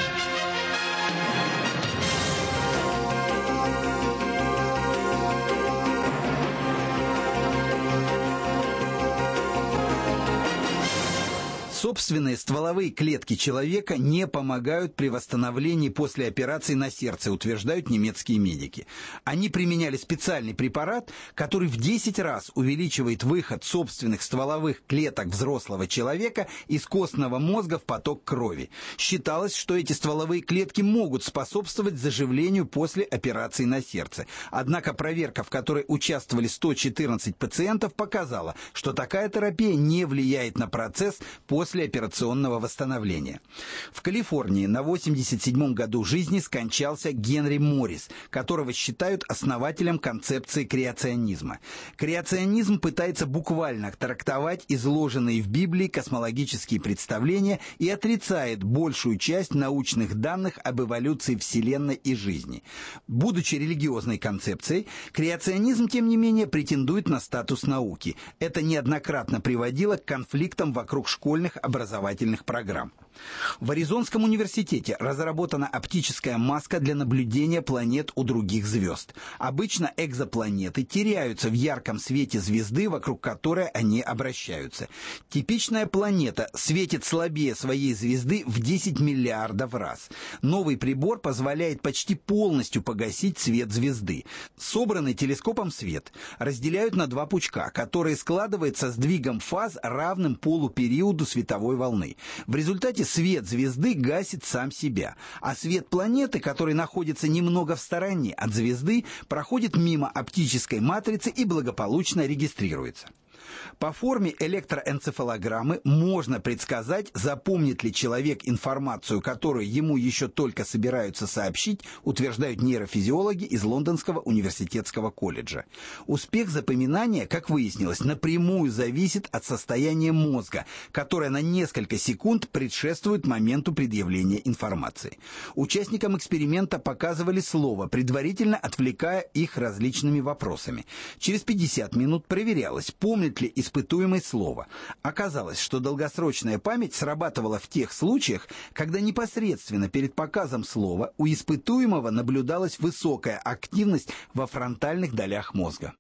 Собственные стволовые клетки человека не помогают при восстановлении после операции на сердце, утверждают немецкие медики. Они применяли специальный препарат, который в десять раз увеличивает выход собственных стволовых клеток взрослого человека из костного мозга в поток крови. Считалось, что эти стволовые клетки могут способствовать заживлению после операции на сердце. Однако проверка, в которой участвовали сто четырнадцать пациентов, показала, что такая терапия не влияет на процесс после операционного восстановления. В Калифорнии на восемьдесят седьмом году жизни скончался Генри Моррис, которого считают основателем концепции креационизма. Креационизм пытается буквально трактовать изложенные в Библии космологические представления и отрицает большую часть научных данных об эволюции Вселенной и жизни. Будучи религиозной концепцией, креационизм, тем не менее, претендует на статус науки. Это неоднократно приводило к конфликтам вокруг школьных образовательных программ. В Аризонском университете разработана оптическая маска для наблюдения планет у других звезд. Обычно экзопланеты теряются в ярком свете звезды, вокруг которой они обращаются. Типичная планета светит слабее своей звезды в десять миллиардов раз. Новый прибор позволяет почти полностью погасить свет звезды. Собранный телескопом свет разделяют на два пучка, которые складываются с сдвигом фаз, равным полупериоду световой волны. В результате свет звезды гасит сам себя, а свет планеты, который находится немного в стороне от звезды, проходит мимо оптической матрицы и благополучно регистрируется. По форме электроэнцефалограммы можно предсказать, запомнит ли человек информацию, которую ему еще только собираются сообщить, утверждают нейрофизиологи из Лондонского университетского колледжа. Успех запоминания, как выяснилось, напрямую зависит от состояния мозга, которое на несколько секунд предшествует моменту предъявления информации. Участникам эксперимента показывали слово, предварительно отвлекая их различными вопросами. Через пятьдесят минут проверялось, помнит ли испытуемое слово. Оказалось, что долгосрочная память срабатывала в тех случаях, когда непосредственно перед показом слова у испытуемого наблюдалась высокая активность во фронтальных долях мозга.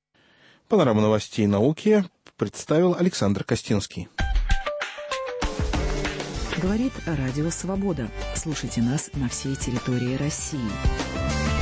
Панораму новостей науки представил Александр Костинский. Говорит Радио Свобода. Слушайте нас на всей территории России.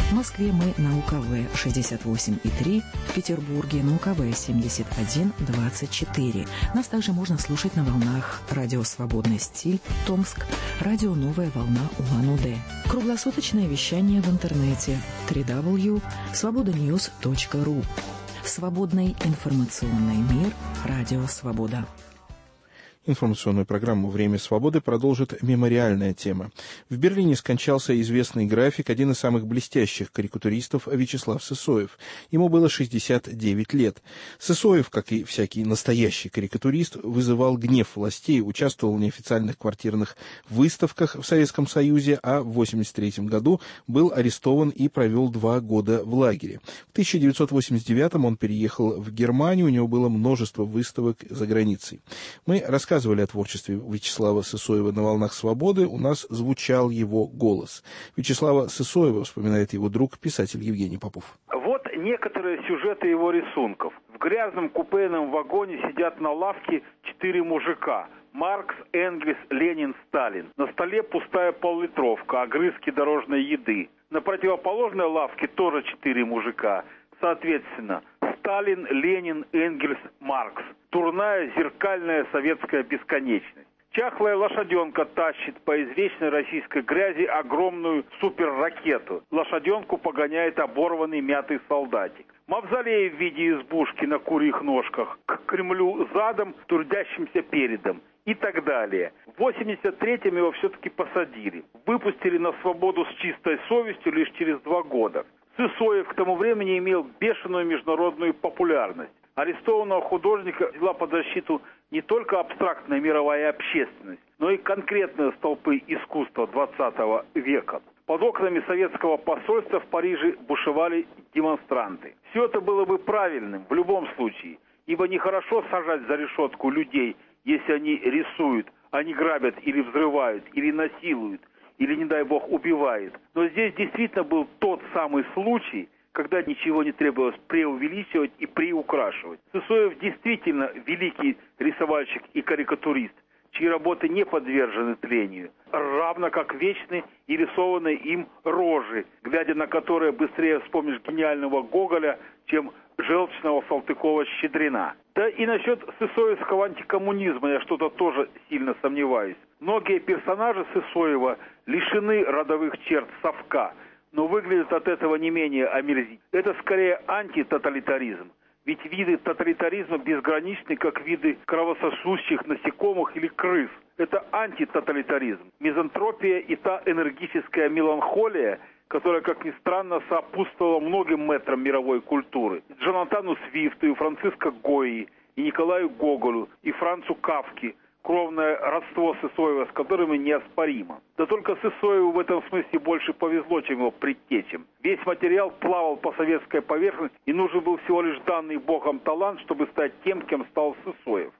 В Москве мы на У К В шестьдесят восемь и три, в Петербурге на У К В семьдесят один двадцать четыре. Нас также можно слушать на волнах радио «Свободный стиль» Томск, радио «Новая волна» Улан-Удэ. Круглосуточное вещание в интернете дабл ю дабл ю дабл ю точка свобода ньюс точка ру. Свободный информационный мир. Радио «Свобода». Информационную программу «Время свободы» продолжит мемориальная тема. В Берлине скончался известный график, один из самых блестящих карикатуристов Вячеслав Сысоев. Ему было шестьдесят девять лет. Сысоев, как и всякий настоящий карикатурист, вызывал гнев властей, участвовал в неофициальных квартирных выставках в Советском Союзе, а в восемьдесят третьем году был арестован и провел два года в лагере. В тысяча девятьсот восемьдесят девятом он переехал в Германию, у него было множество выставок за границей. Мы рассказывали о творчестве Вячеслава Сысоева на волнах свободы, у нас звучал его голос. Вячеслава Сысоева вспоминает его друг, писатель Евгений Попов. Вот некоторые сюжеты его рисунков. В грязном купейном вагоне сидят на лавке четыре мужика. Маркс, Энгельс, Ленин, Сталин. На столе пустая поллитровка, огрызки дорожной еды. На противоположной лавке тоже четыре мужика. Соответственно, Сталин, Ленин, Энгельс, Маркс. Турная зеркальная советская бесконечность. Чахлая лошаденка тащит по извечной российской грязи огромную суперракету. Лошаденку погоняет оборванный мятый солдатик. Мавзолей в виде избушки на курьих ножках. К Кремлю задом, трудящимся передом. И так далее. В восемьдесят третьем его все-таки посадили. Выпустили на свободу с чистой совестью лишь через два года. Сысоев к тому времени имел бешеную международную популярность. Арестованного художника взяла под защиту не только абстрактная мировая общественность, но и конкретные столпы искусства двадцатого века. Под окнами советского посольства в Париже бушевали демонстранты. Все это было бы правильным в любом случае, ибо нехорошо сажать за решетку людей, если они рисуют, они грабят или взрывают, или насилуют, или, не дай бог, убивают. Но здесь действительно был тот самый случай, когда ничего не требовалось преувеличивать и приукрашивать. Сысоев действительно великий рисовальщик и карикатурист, чьи работы не подвержены тлению, равно как вечны и рисованные им рожи, глядя на которые быстрее вспомнишь гениального Гоголя, чем желчного Салтыкова-Щедрина. Да и насчет сысоевского антикоммунизма я что-то тоже сильно сомневаюсь. Многие персонажи Сысоева лишены родовых черт совка, но выглядят от этого не менее омерзительно. Это скорее антитоталитаризм. Ведь виды тоталитаризма безграничны, как виды кровососущих насекомых или крыс. Это антитоталитаризм. Мизантропия и та энергическая меланхолия, которая, как ни странно, сопутствовала многим мэтрам мировой культуры. Джонатану Свифту, и Франциско Гойи, и Николаю Гоголю, и Францу Кафке. Кровное родство Сысоева, с которыми неоспоримо. Да только Сысоеву в этом смысле больше повезло, чем его предтечам. Весь материал плавал по советской поверхности, и нужен был всего лишь данный Богом талант, чтобы стать тем, кем стал Сысоев.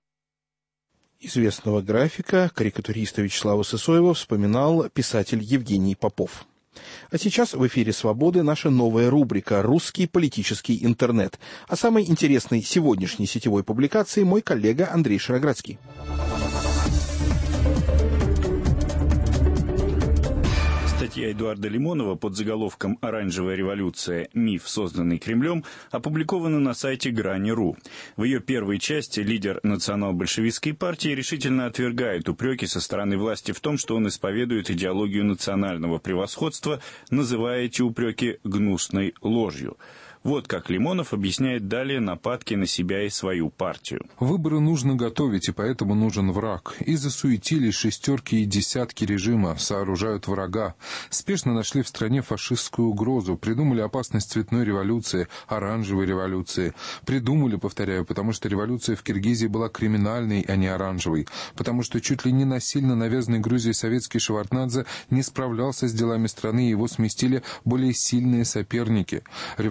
Известного графика, карикатуриста Вячеслава Сысоева вспоминал писатель Евгений Попов. А сейчас в эфире «Свободы» наша новая рубрика «Русский политический интернет». О самой интересной сегодняшней сетевой публикации мой коллега Андрей Широградский. Статья Эдуарда Лимонова под заголовком «Оранжевая революция. Миф, созданный Кремлем» опубликована на сайте Грани точка ру. В ее первой части лидер национал-большевистской партии решительно отвергает упреки со стороны власти в том, что он исповедует идеологию национального превосходства, называя эти упреки гнусной ложью. Вот как Лимонов объясняет далее нападки на себя и свою партию. Выборы нужно готовить, и поэтому нужен враг. И засуетились шестерки и десятки режима, сооружают врага. Спешно нашли в стране фашистскую угрозу, придумали опасность цветной революции, оранжевой революции. Придумали, повторяю, потому что революция в Киргизии была криминальной, а не оранжевой. Потому что чуть ли не насильно навязанный Грузией советский Шеварднадзе не справлялся с делами страны, и его сместили более сильные соперники. Революция в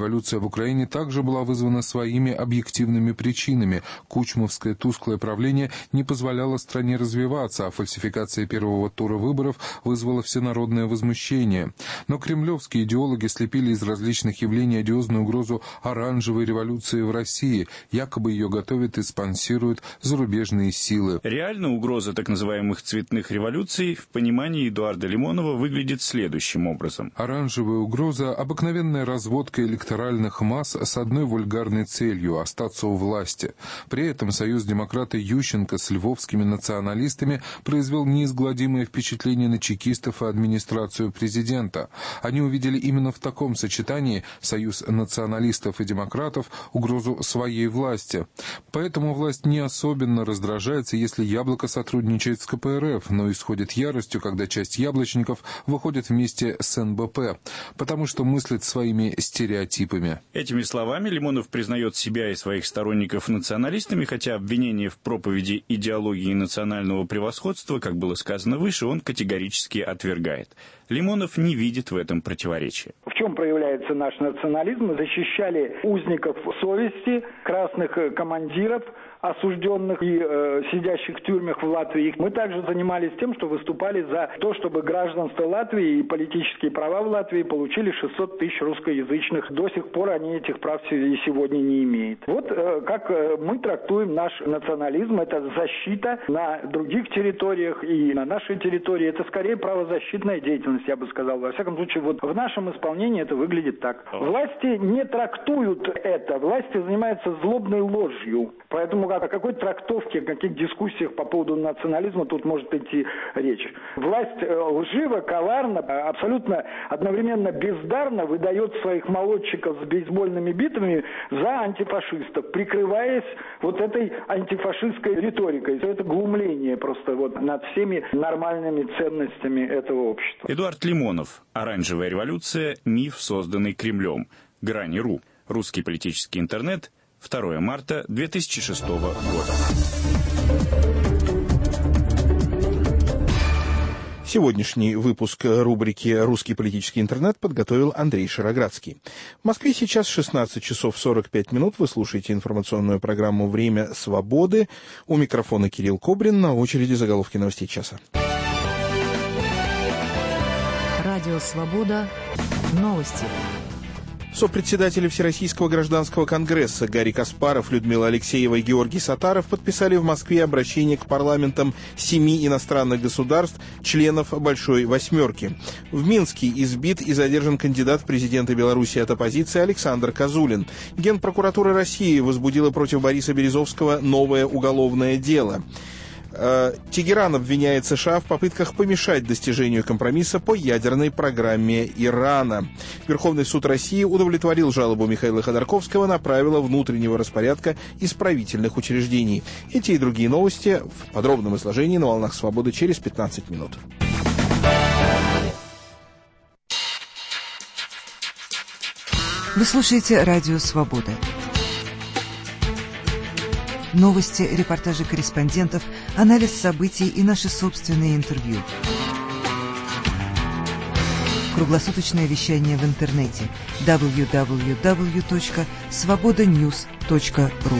Украине также была вызвана своими объективными причинами. Кучмовское тусклое правление не позволяло стране развиваться, а фальсификация первого тура выборов вызвала всенародное возмущение. Но кремлевские идеологи слепили из различных явлений одиозную угрозу оранжевой революции в России. Якобы ее готовят и спонсируют зарубежные силы. Реально угроза так называемых цветных революций в понимании Эдуарда Лимонова выглядит следующим образом. Оранжевая угроза – обыкновенная разводка электоральных масс с одной вульгарной целью – остаться у власти. При этом союз демократа Ющенко с львовскими националистами произвел неизгладимое впечатление на чекистов и администрацию президента. Они увидели именно в таком сочетании союз националистов и демократов угрозу своей власти. Поэтому власть не особенно раздражается, если Яблоко сотрудничает с ка пэ эр эф, но исходит яростью, когда часть яблочников выходит вместе с эн бэ пэ, потому что мыслит своими стереотипами. Этими словами Лимонов признает себя и своих сторонников националистами, хотя обвинение в проповеди идеологии национального превосходства, как было сказано выше, он категорически отвергает. Лимонов не видит в этом противоречия. В чем проявляется наш национализм? Мы защищали узников совести, красных командиров, осужденных и э, сидящих в тюрьмах в Латвии. Мы также занимались тем, что выступали за то, чтобы гражданство Латвии и политические права в Латвии получили шестьсот тысяч русскоязычных. До сих пор они этих прав и сегодня не имеют. Вот э, как э, мы трактуем наш национализм. Это защита на других территориях и на нашей территории. Это скорее правозащитная деятельность, я бы сказал. Во всяком случае, вот в нашем исполнении это выглядит так. Власти не трактуют это. Власти занимаются злобной ложью. Поэтому о какой трактовке, о каких дискуссиях по поводу национализма тут может идти речь. Власть лживо, коварно, абсолютно одновременно бездарно выдает своих молодчиков с бейсбольными битами за антифашистов, прикрываясь вот этой антифашистской риторикой. Это глумление просто вот над всеми нормальными ценностями этого общества. Эдуард Лимонов. Оранжевая революция. Миф, созданный Кремлем. Грани.ру. Русский политический интернет. второе марта две тысячи шестого года. Сегодняшний выпуск рубрики «Русский политический интернет» подготовил Андрей Шароградский. В Москве сейчас шестнадцать часов сорок пять минут. Вы слушаете информационную программу «Время свободы». У микрофона Кирилл Кобрин. На очереди заголовки новостей часа. Радио «Свобода». Новости. Сопредседатели Всероссийского гражданского конгресса Гарри Каспаров, Людмила Алексеева и Георгий Саттаров подписали в Москве обращение к парламентам семи иностранных государств, членов «Большой восьмерки». В Минске избит и задержан кандидат в президенты Беларуси от оппозиции Александр Козулин. Генпрокуратура России возбудила против Бориса Березовского новое уголовное дело. Тегеран обвиняет США в попытках помешать достижению компромисса по ядерной программе Ирана. Верховный суд России удовлетворил жалобу Михаила Ходорковского на правила внутреннего распорядка исправительных учреждений. Эти и другие новости в подробном изложении на «Волнах Свободы» через пятнадцать минут. Вы слушаете «Радио Свобода». Новости, репортажи корреспондентов, анализ событий и наши собственные интервью. Круглосуточное вещание в интернете дабл ю дабл ю дабл ю точка свобода ньюс точка ру.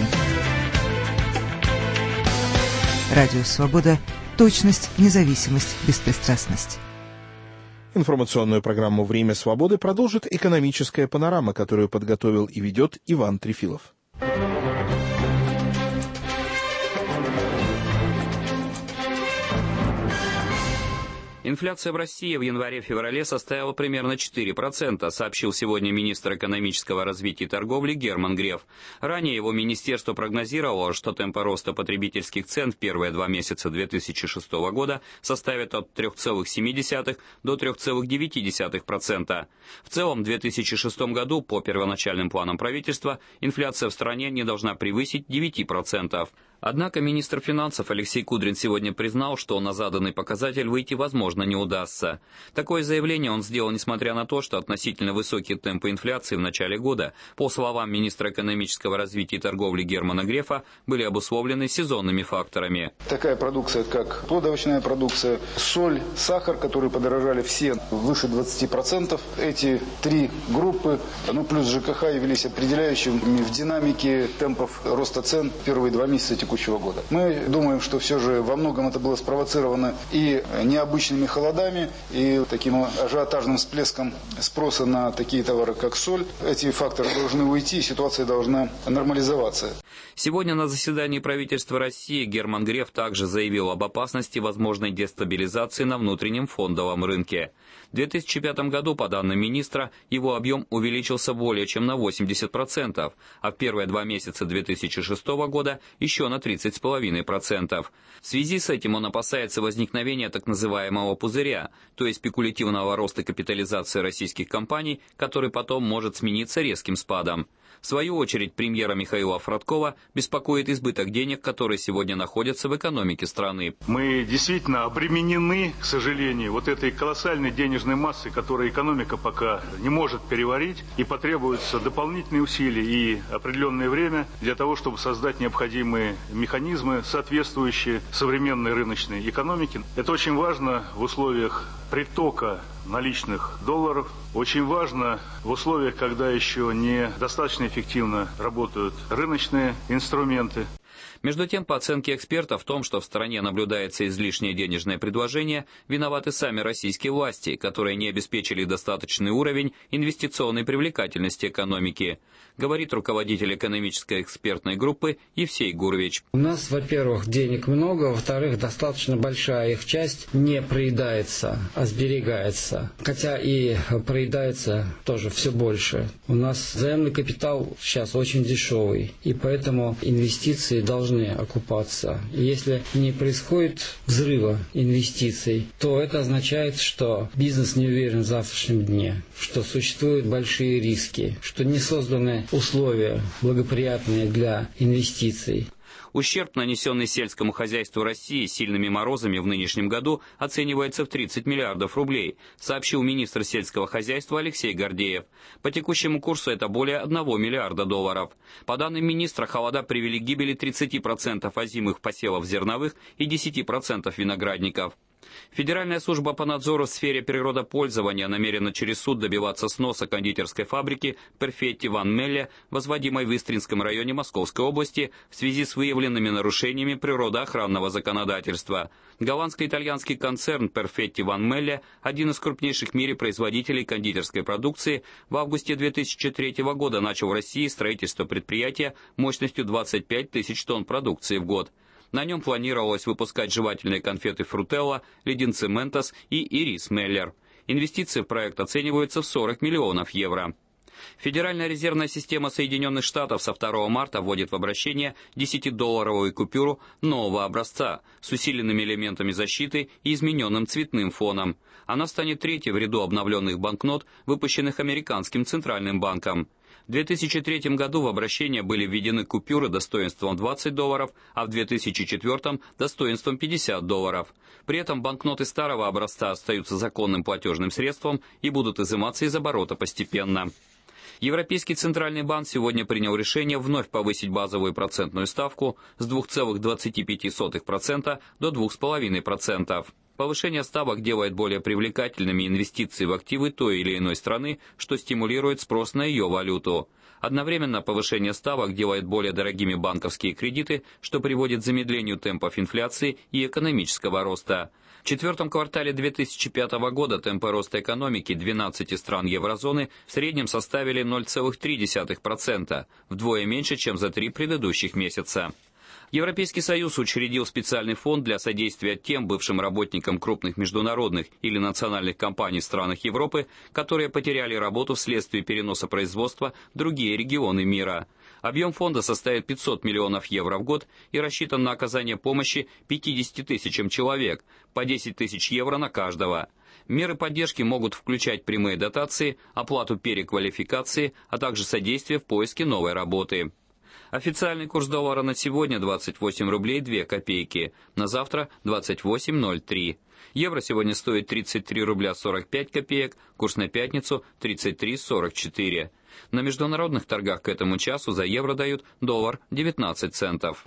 Радио «Свобода». Точность, независимость, беспристрастность. Информационную программу «Время свободы» продолжит экономическая панорама, которую подготовил и ведет Иван Трефилов. Инфляция в России в январе-феврале составила примерно четыре процента, сообщил сегодня министр экономического развития и торговли Герман Греф. Ранее его министерство прогнозировало, что темпы роста потребительских цен в первые два месяца две тысячи шестого года составят от трёх целых семи десятых до трёх целых девяти десятых процента. В целом, в две тысячи шестом году, по первоначальным планам правительства, инфляция в стране не должна превысить девяти процентов. Однако министр финансов Алексей Кудрин сегодня признал, что на заданный показатель выйти, возможно, не удастся. Такое заявление он сделал, несмотря на то, что относительно высокие темпы инфляции в начале года, по словам министра экономического развития и торговли Германа Грефа, были обусловлены сезонными факторами. Такая продукция, как плодовочная продукция, соль, сахар, которые подорожали все выше двадцати процентов. Эти три группы, ну плюс ЖКХ, явились определяющими в динамике темпов роста цен первые два месяца текущего года. Мы думаем, что все же во многом это было спровоцировано и необычными холодами, и таким ажиотажным всплеском спроса на такие товары, как соль. Эти факторы должны уйти, и ситуация должна нормализоваться. Сегодня на заседании правительства России Герман Греф также заявил об опасности возможной дестабилизации на внутреннем фондовом рынке. В две тысячи пятом году, по данным министра, его объем увеличился более чем на восемьдесят процентов, а в первые два месяца две тысячи шестого года еще на тридцать целых пять десятых процента. В связи с этим он опасается возникновения так называемого пузыря, то есть спекулятивного роста капитализации российских компаний, который потом может смениться резким спадом. В свою очередь, премьера Михаила Фродкова беспокоит избыток денег, которые сегодня находятся в экономике страны. Мы действительно обременены, к сожалению, вот этой колоссальной денежной массой, которую экономика пока не может переварить, и потребуются дополнительные усилия и определенное время для того, чтобы создать необходимые механизмы, соответствующие современной рыночной экономике. Это очень важно в условиях притока наличных долларов. Очень важно в условиях, когда еще не достаточно эффективно работают рыночные инструменты. Между тем, по оценке экспертов, в том, что в стране наблюдается излишнее денежное предложение, виноваты сами российские власти, которые не обеспечили достаточный уровень инвестиционной привлекательности экономики, говорит руководитель экономической экспертной группы Евсей Гурвич. У нас, во-первых, денег много, во-вторых, достаточно большая их часть не проедается, а сберегается. Хотя и проедается тоже все больше. У нас заемный капитал сейчас очень дешевый, и поэтому инвестиции должны окупаться. И если не происходит взрыва инвестиций, то это означает, что бизнес не уверен в завтрашнем дне, что существуют большие риски, что не созданы условия благоприятные для инвестиций. Ущерб, нанесенный сельскому хозяйству России сильными морозами в нынешнем году, оценивается в тридцать миллиардов рублей, сообщил министр сельского хозяйства Алексей Гордеев. По текущему курсу это более одного миллиарда долларов. По данным министра, холода привели к гибели тридцати процентов озимых посевов зерновых и десяти процентов виноградников. Федеральная служба по надзору в сфере природопользования намерена через суд добиваться сноса кондитерской фабрики Перфетти Ван Мелле, возводимой в Истринском районе Московской области, в связи с выявленными нарушениями природоохранного законодательства. Голландско-итальянский концерн Перфетти Ван Мелле, один из крупнейших в мире производителей кондитерской продукции, в августе две тысячи третьего года начал в России строительство предприятия мощностью двадцать пять тысяч тонн продукции в год. На нем планировалось выпускать жевательные конфеты Фрутелла, леденцы Ментос и ирис Меллер. Инвестиции в проект оцениваются в сорок миллионов евро. Федеральная резервная система Соединенных Штатов со второго марта вводит в обращение десятидолларовую купюру нового образца с усиленными элементами защиты и измененным цветным фоном. Она станет третьей в ряду обновленных банкнот, выпущенных американским центральным банком. В две тысячи третьем году в обращение были введены купюры достоинством двадцать долларов, а в две тысячи четвёртом достоинством пятьдесят долларов. При этом банкноты старого образца остаются законным платежным средством и будут изыматься из оборота постепенно. Европейский центральный банк сегодня принял решение вновь повысить базовую процентную ставку с двух целых двадцати пяти сотых процента до двух целых пяти десятых процента. Повышение ставок делает более привлекательными инвестиции в активы той или иной страны, что стимулирует спрос на ее валюту. Одновременно повышение ставок делает более дорогими банковские кредиты, что приводит к замедлению темпов инфляции и экономического роста. В четвертом квартале две тысячи пятого года темпы роста экономики двенадцати стран еврозоны в среднем составили ноль целых три десятых процента, вдвое меньше, чем за три предыдущих месяца. Европейский Союз учредил специальный фонд для содействия тем бывшим работникам крупных международных или национальных компаний в странах Европы, которые потеряли работу вследствие переноса производства в другие регионы мира. Объем фонда составит пятьсот миллионов евро в год и рассчитан на оказание помощи пятидесяти тысячам человек, по десять тысяч евро на каждого. Меры поддержки могут включать прямые дотации, оплату переквалификации, а также содействие в поиске новой работы. Официальный курс доллара на сегодня двадцать восемь рублей две копейки, на завтра двадцать восемь ноль три. Евро сегодня стоит тридцать три рубля сорок пять копеек, курс на пятницу тридцать три сорок четыре. На международных торгах к этому часу за евро дают доллар девятнадцать центов.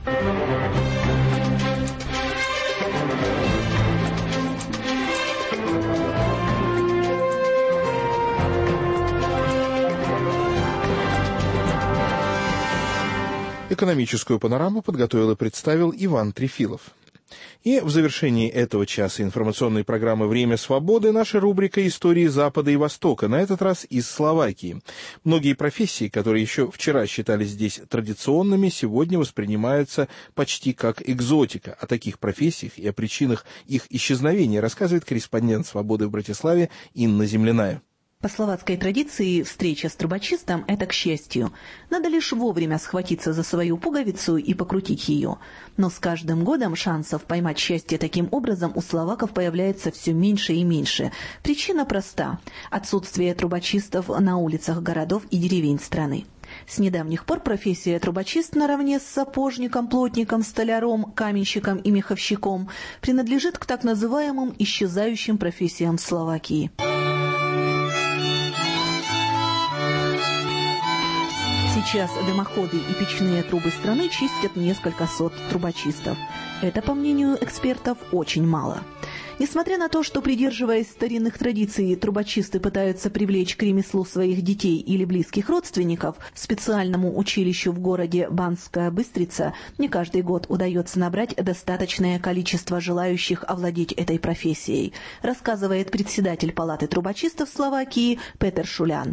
Экономическую панораму подготовил и представил Иван Трефилов. И в завершении этого часа информационной программы «Время свободы» наша рубрика «Истории Запада и Востока», на этот раз из Словакии. Многие профессии, которые еще вчера считались здесь традиционными, сегодня воспринимаются почти как экзотика. О таких профессиях и о причинах их исчезновения рассказывает корреспондент «Свободы» в Братиславе Инна Земляная. По словацкой традиции, встреча с трубочистом – это к счастью. Надо лишь вовремя схватиться за свою пуговицу и покрутить ее. Но с каждым годом шансов поймать счастье таким образом у словаков появляется все меньше и меньше. Причина проста – отсутствие трубочистов на улицах городов и деревень страны. С недавних пор профессия трубочист наравне с сапожником, плотником, столяром, каменщиком и меховщиком принадлежит к так называемым исчезающим профессиям в Словакии. Сейчас дымоходы и печные трубы страны чистят несколько сот трубочистов. Это, по мнению экспертов, очень мало. Несмотря на то, что, придерживаясь старинных традиций, трубочисты пытаются привлечь к ремеслу своих детей или близких родственников, специальному училищу в городе Банская Быстрица не каждый год удается набрать достаточное количество желающих овладеть этой профессией, рассказывает председатель Палаты трубочистов Словакии Петер Шулян.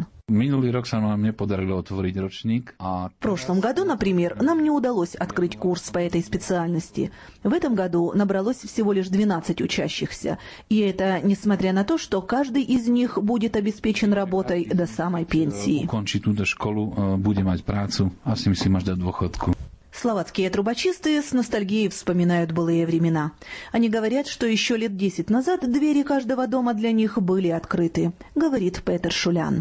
В прошлом году, например, нам не удалось открыть курс по этой специальности. В этом году набралось всего лишь двенадцать учащихся. И это несмотря на то, что каждый из них будет обеспечен работой до самой пенсии. Словацкие трубочисты с ностальгией вспоминают былые времена. Они говорят, что еще лет десять назад двери каждого дома для них были открыты, говорит Петер Шулян.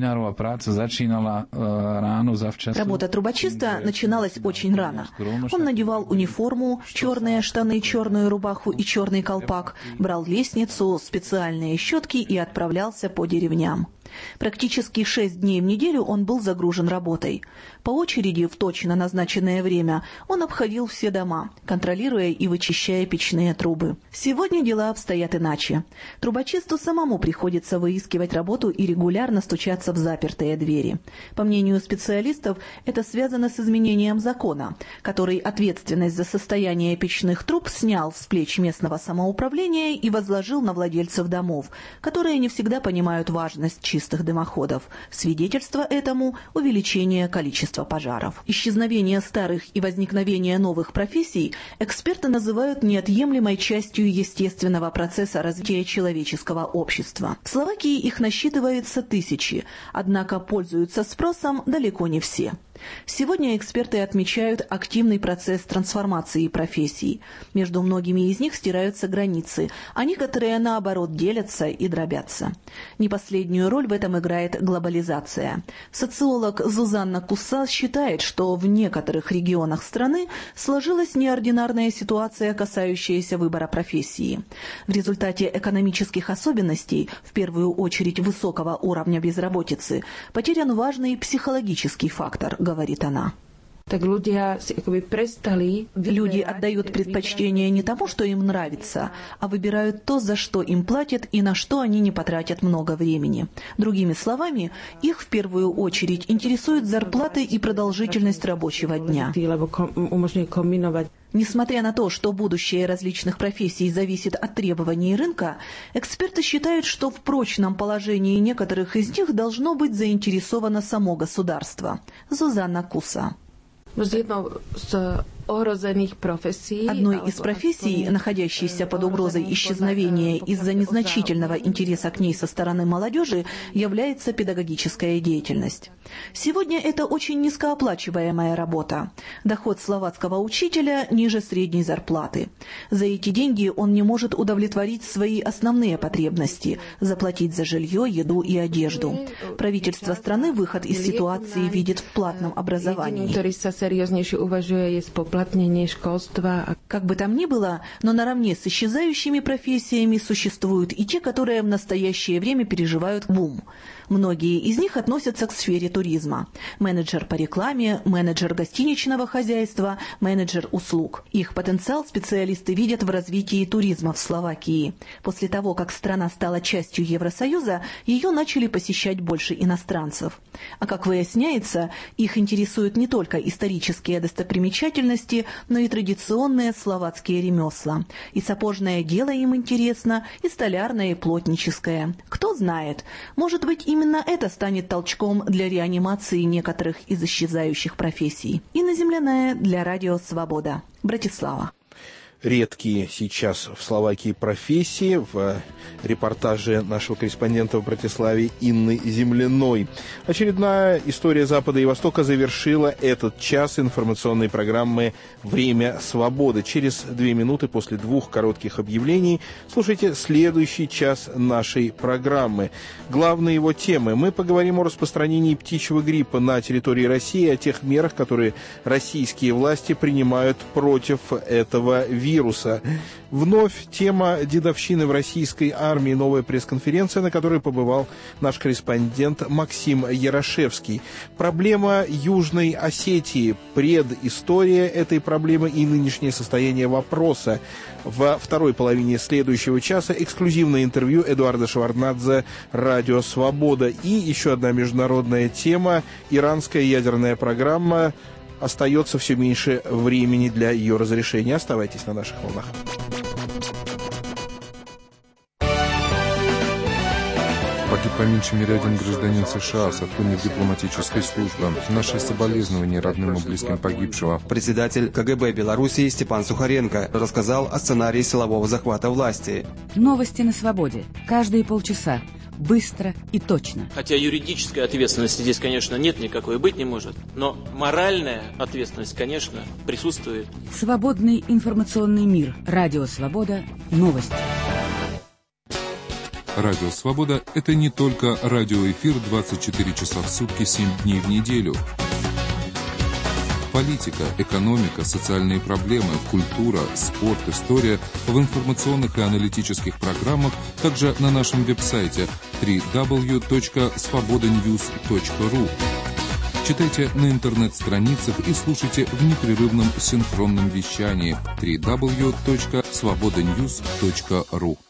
Работа трубочиста начиналась очень рано. Он надевал униформу, черные штаны, черную рубаху и черный колпак, брал лестницу, специальные щетки и отправлялся по деревням. Практически шесть дней в неделю он был загружен работой. По очереди в точно назначенное время он обходил все дома, контролируя и вычищая печные трубы. Сегодня дела обстоят иначе. Трубочисту самому приходится выискивать работу и регулярно стучаться в запертые двери. По мнению специалистов, это связано с изменением закона, который ответственность за состояние печных труб снял с плеч местного самоуправления и возложил на владельцев домов, которые не всегда понимают важность чистых дымоходов. Свидетельство этому – увеличение количества пожаров. Исчезновение старых и возникновение новых профессий эксперты называют неотъемлемой частью естественного процесса развития человеческого общества. В Словакии их насчитывается тысячи, однако пользуются спросом далеко не все. Сегодня эксперты отмечают активный процесс трансформации профессий. Между многими из них стираются границы, а некоторые, наоборот, делятся и дробятся. Не последнюю роль в этом играет глобализация. Социолог Зузанна Куса считает, что в некоторых регионах страны сложилась неординарная ситуация, касающаяся выбора профессии. В результате экономических особенностей, в первую очередь высокого уровня безработицы, потерян важный психологический фактор, говорит она. Люди отдают предпочтение не тому, что им нравится, а выбирают то, за что им платят и на что они не потратят много времени. Другими словами, их в первую очередь интересует зарплата и продолжительность рабочего дня. Несмотря на то, что будущее различных профессий зависит от требований рынка, эксперты считают, что в прочном положении некоторых из них должно быть заинтересовано само государство. Зузанна Куса. Одной из профессий, находящейся под угрозой исчезновения из-за незначительного интереса к ней со стороны молодежи, является педагогическая деятельность. Сегодня это очень низкооплачиваемая работа. Доход словацкого учителя ниже средней зарплаты. За эти деньги он не может удовлетворить свои основные потребности – заплатить за жилье, еду и одежду. Правительство страны выход из ситуации видит в платном образовании. Как бы там ни было, но наравне с исчезающими профессиями существуют и те, которые в настоящее время переживают бум. Многие из них относятся к сфере туризма. Менеджер по рекламе, менеджер гостиничного хозяйства, менеджер услуг. Их потенциал специалисты видят в развитии туризма в Словакии. После того, как страна стала частью Евросоюза, ее начали посещать больше иностранцев. А как выясняется, их интересуют не только исторические достопримечательности, но и традиционные словацкие ремесла. И сапожное дело им интересно, и столярное, и плотническое. Кто знает, может быть, именно Именно это станет толчком для реанимации некоторых из исчезающих профессий. Инна Земляная для Радио Свобода. Братислава. Редкие сейчас в Словакии профессии, в репортаже нашего корреспондента в Братиславе Инны Земляной. Очередная история Запада и Востока завершила этот час информационной программы «Время свободы». Через две минуты после двух коротких объявлений слушайте следующий час нашей программы. Главные его темы. Мы поговорим о распространении птичьего гриппа на территории России, о тех мерах, которые российские власти принимают против этого вируса. вируса. Вновь тема дедовщины в российской армии. Новая пресс-конференция, на которой побывал наш корреспондент Максим Ярошевский. Проблема Южной Осетии. Предыстория этой проблемы и нынешнее состояние вопроса. Во второй половине следующего часа эксклюзивное интервью Эдуарда Шеварднадзе «Радио Свобода». И еще одна международная тема. Иранская ядерная программа. Остается все меньше времени для ее разрешения. Оставайтесь на наших волнах. Погиб по меньшей мере один гражданин США, сотрудник дипломатической службы. Наши соболезнования родным и близким погибшего. Председатель КГБ Белоруссии Степан Сухаренко рассказал о сценарии силового захвата власти. Новости на свободе. Каждые полчаса. Быстро и точно. Хотя юридической ответственности здесь, конечно, нет никакой, быть не может, но моральная ответственность, конечно, присутствует. Свободный информационный мир. Радио Свобода. Новости. Радио Свобода – это не только радиоэфир двадцать четыре часа в сутки, семь дней в неделю. Политика, экономика, социальные проблемы, культура, спорт, история в информационных и аналитических программах, также на нашем веб-сайте дабл ю дабл ю дабл ю точка свобода ньюс точка ру. Читайте на интернет-страницах и слушайте в непрерывном синхронном вещании дабл ю дабл ю дабл ю точка свобода ньюс точка ру.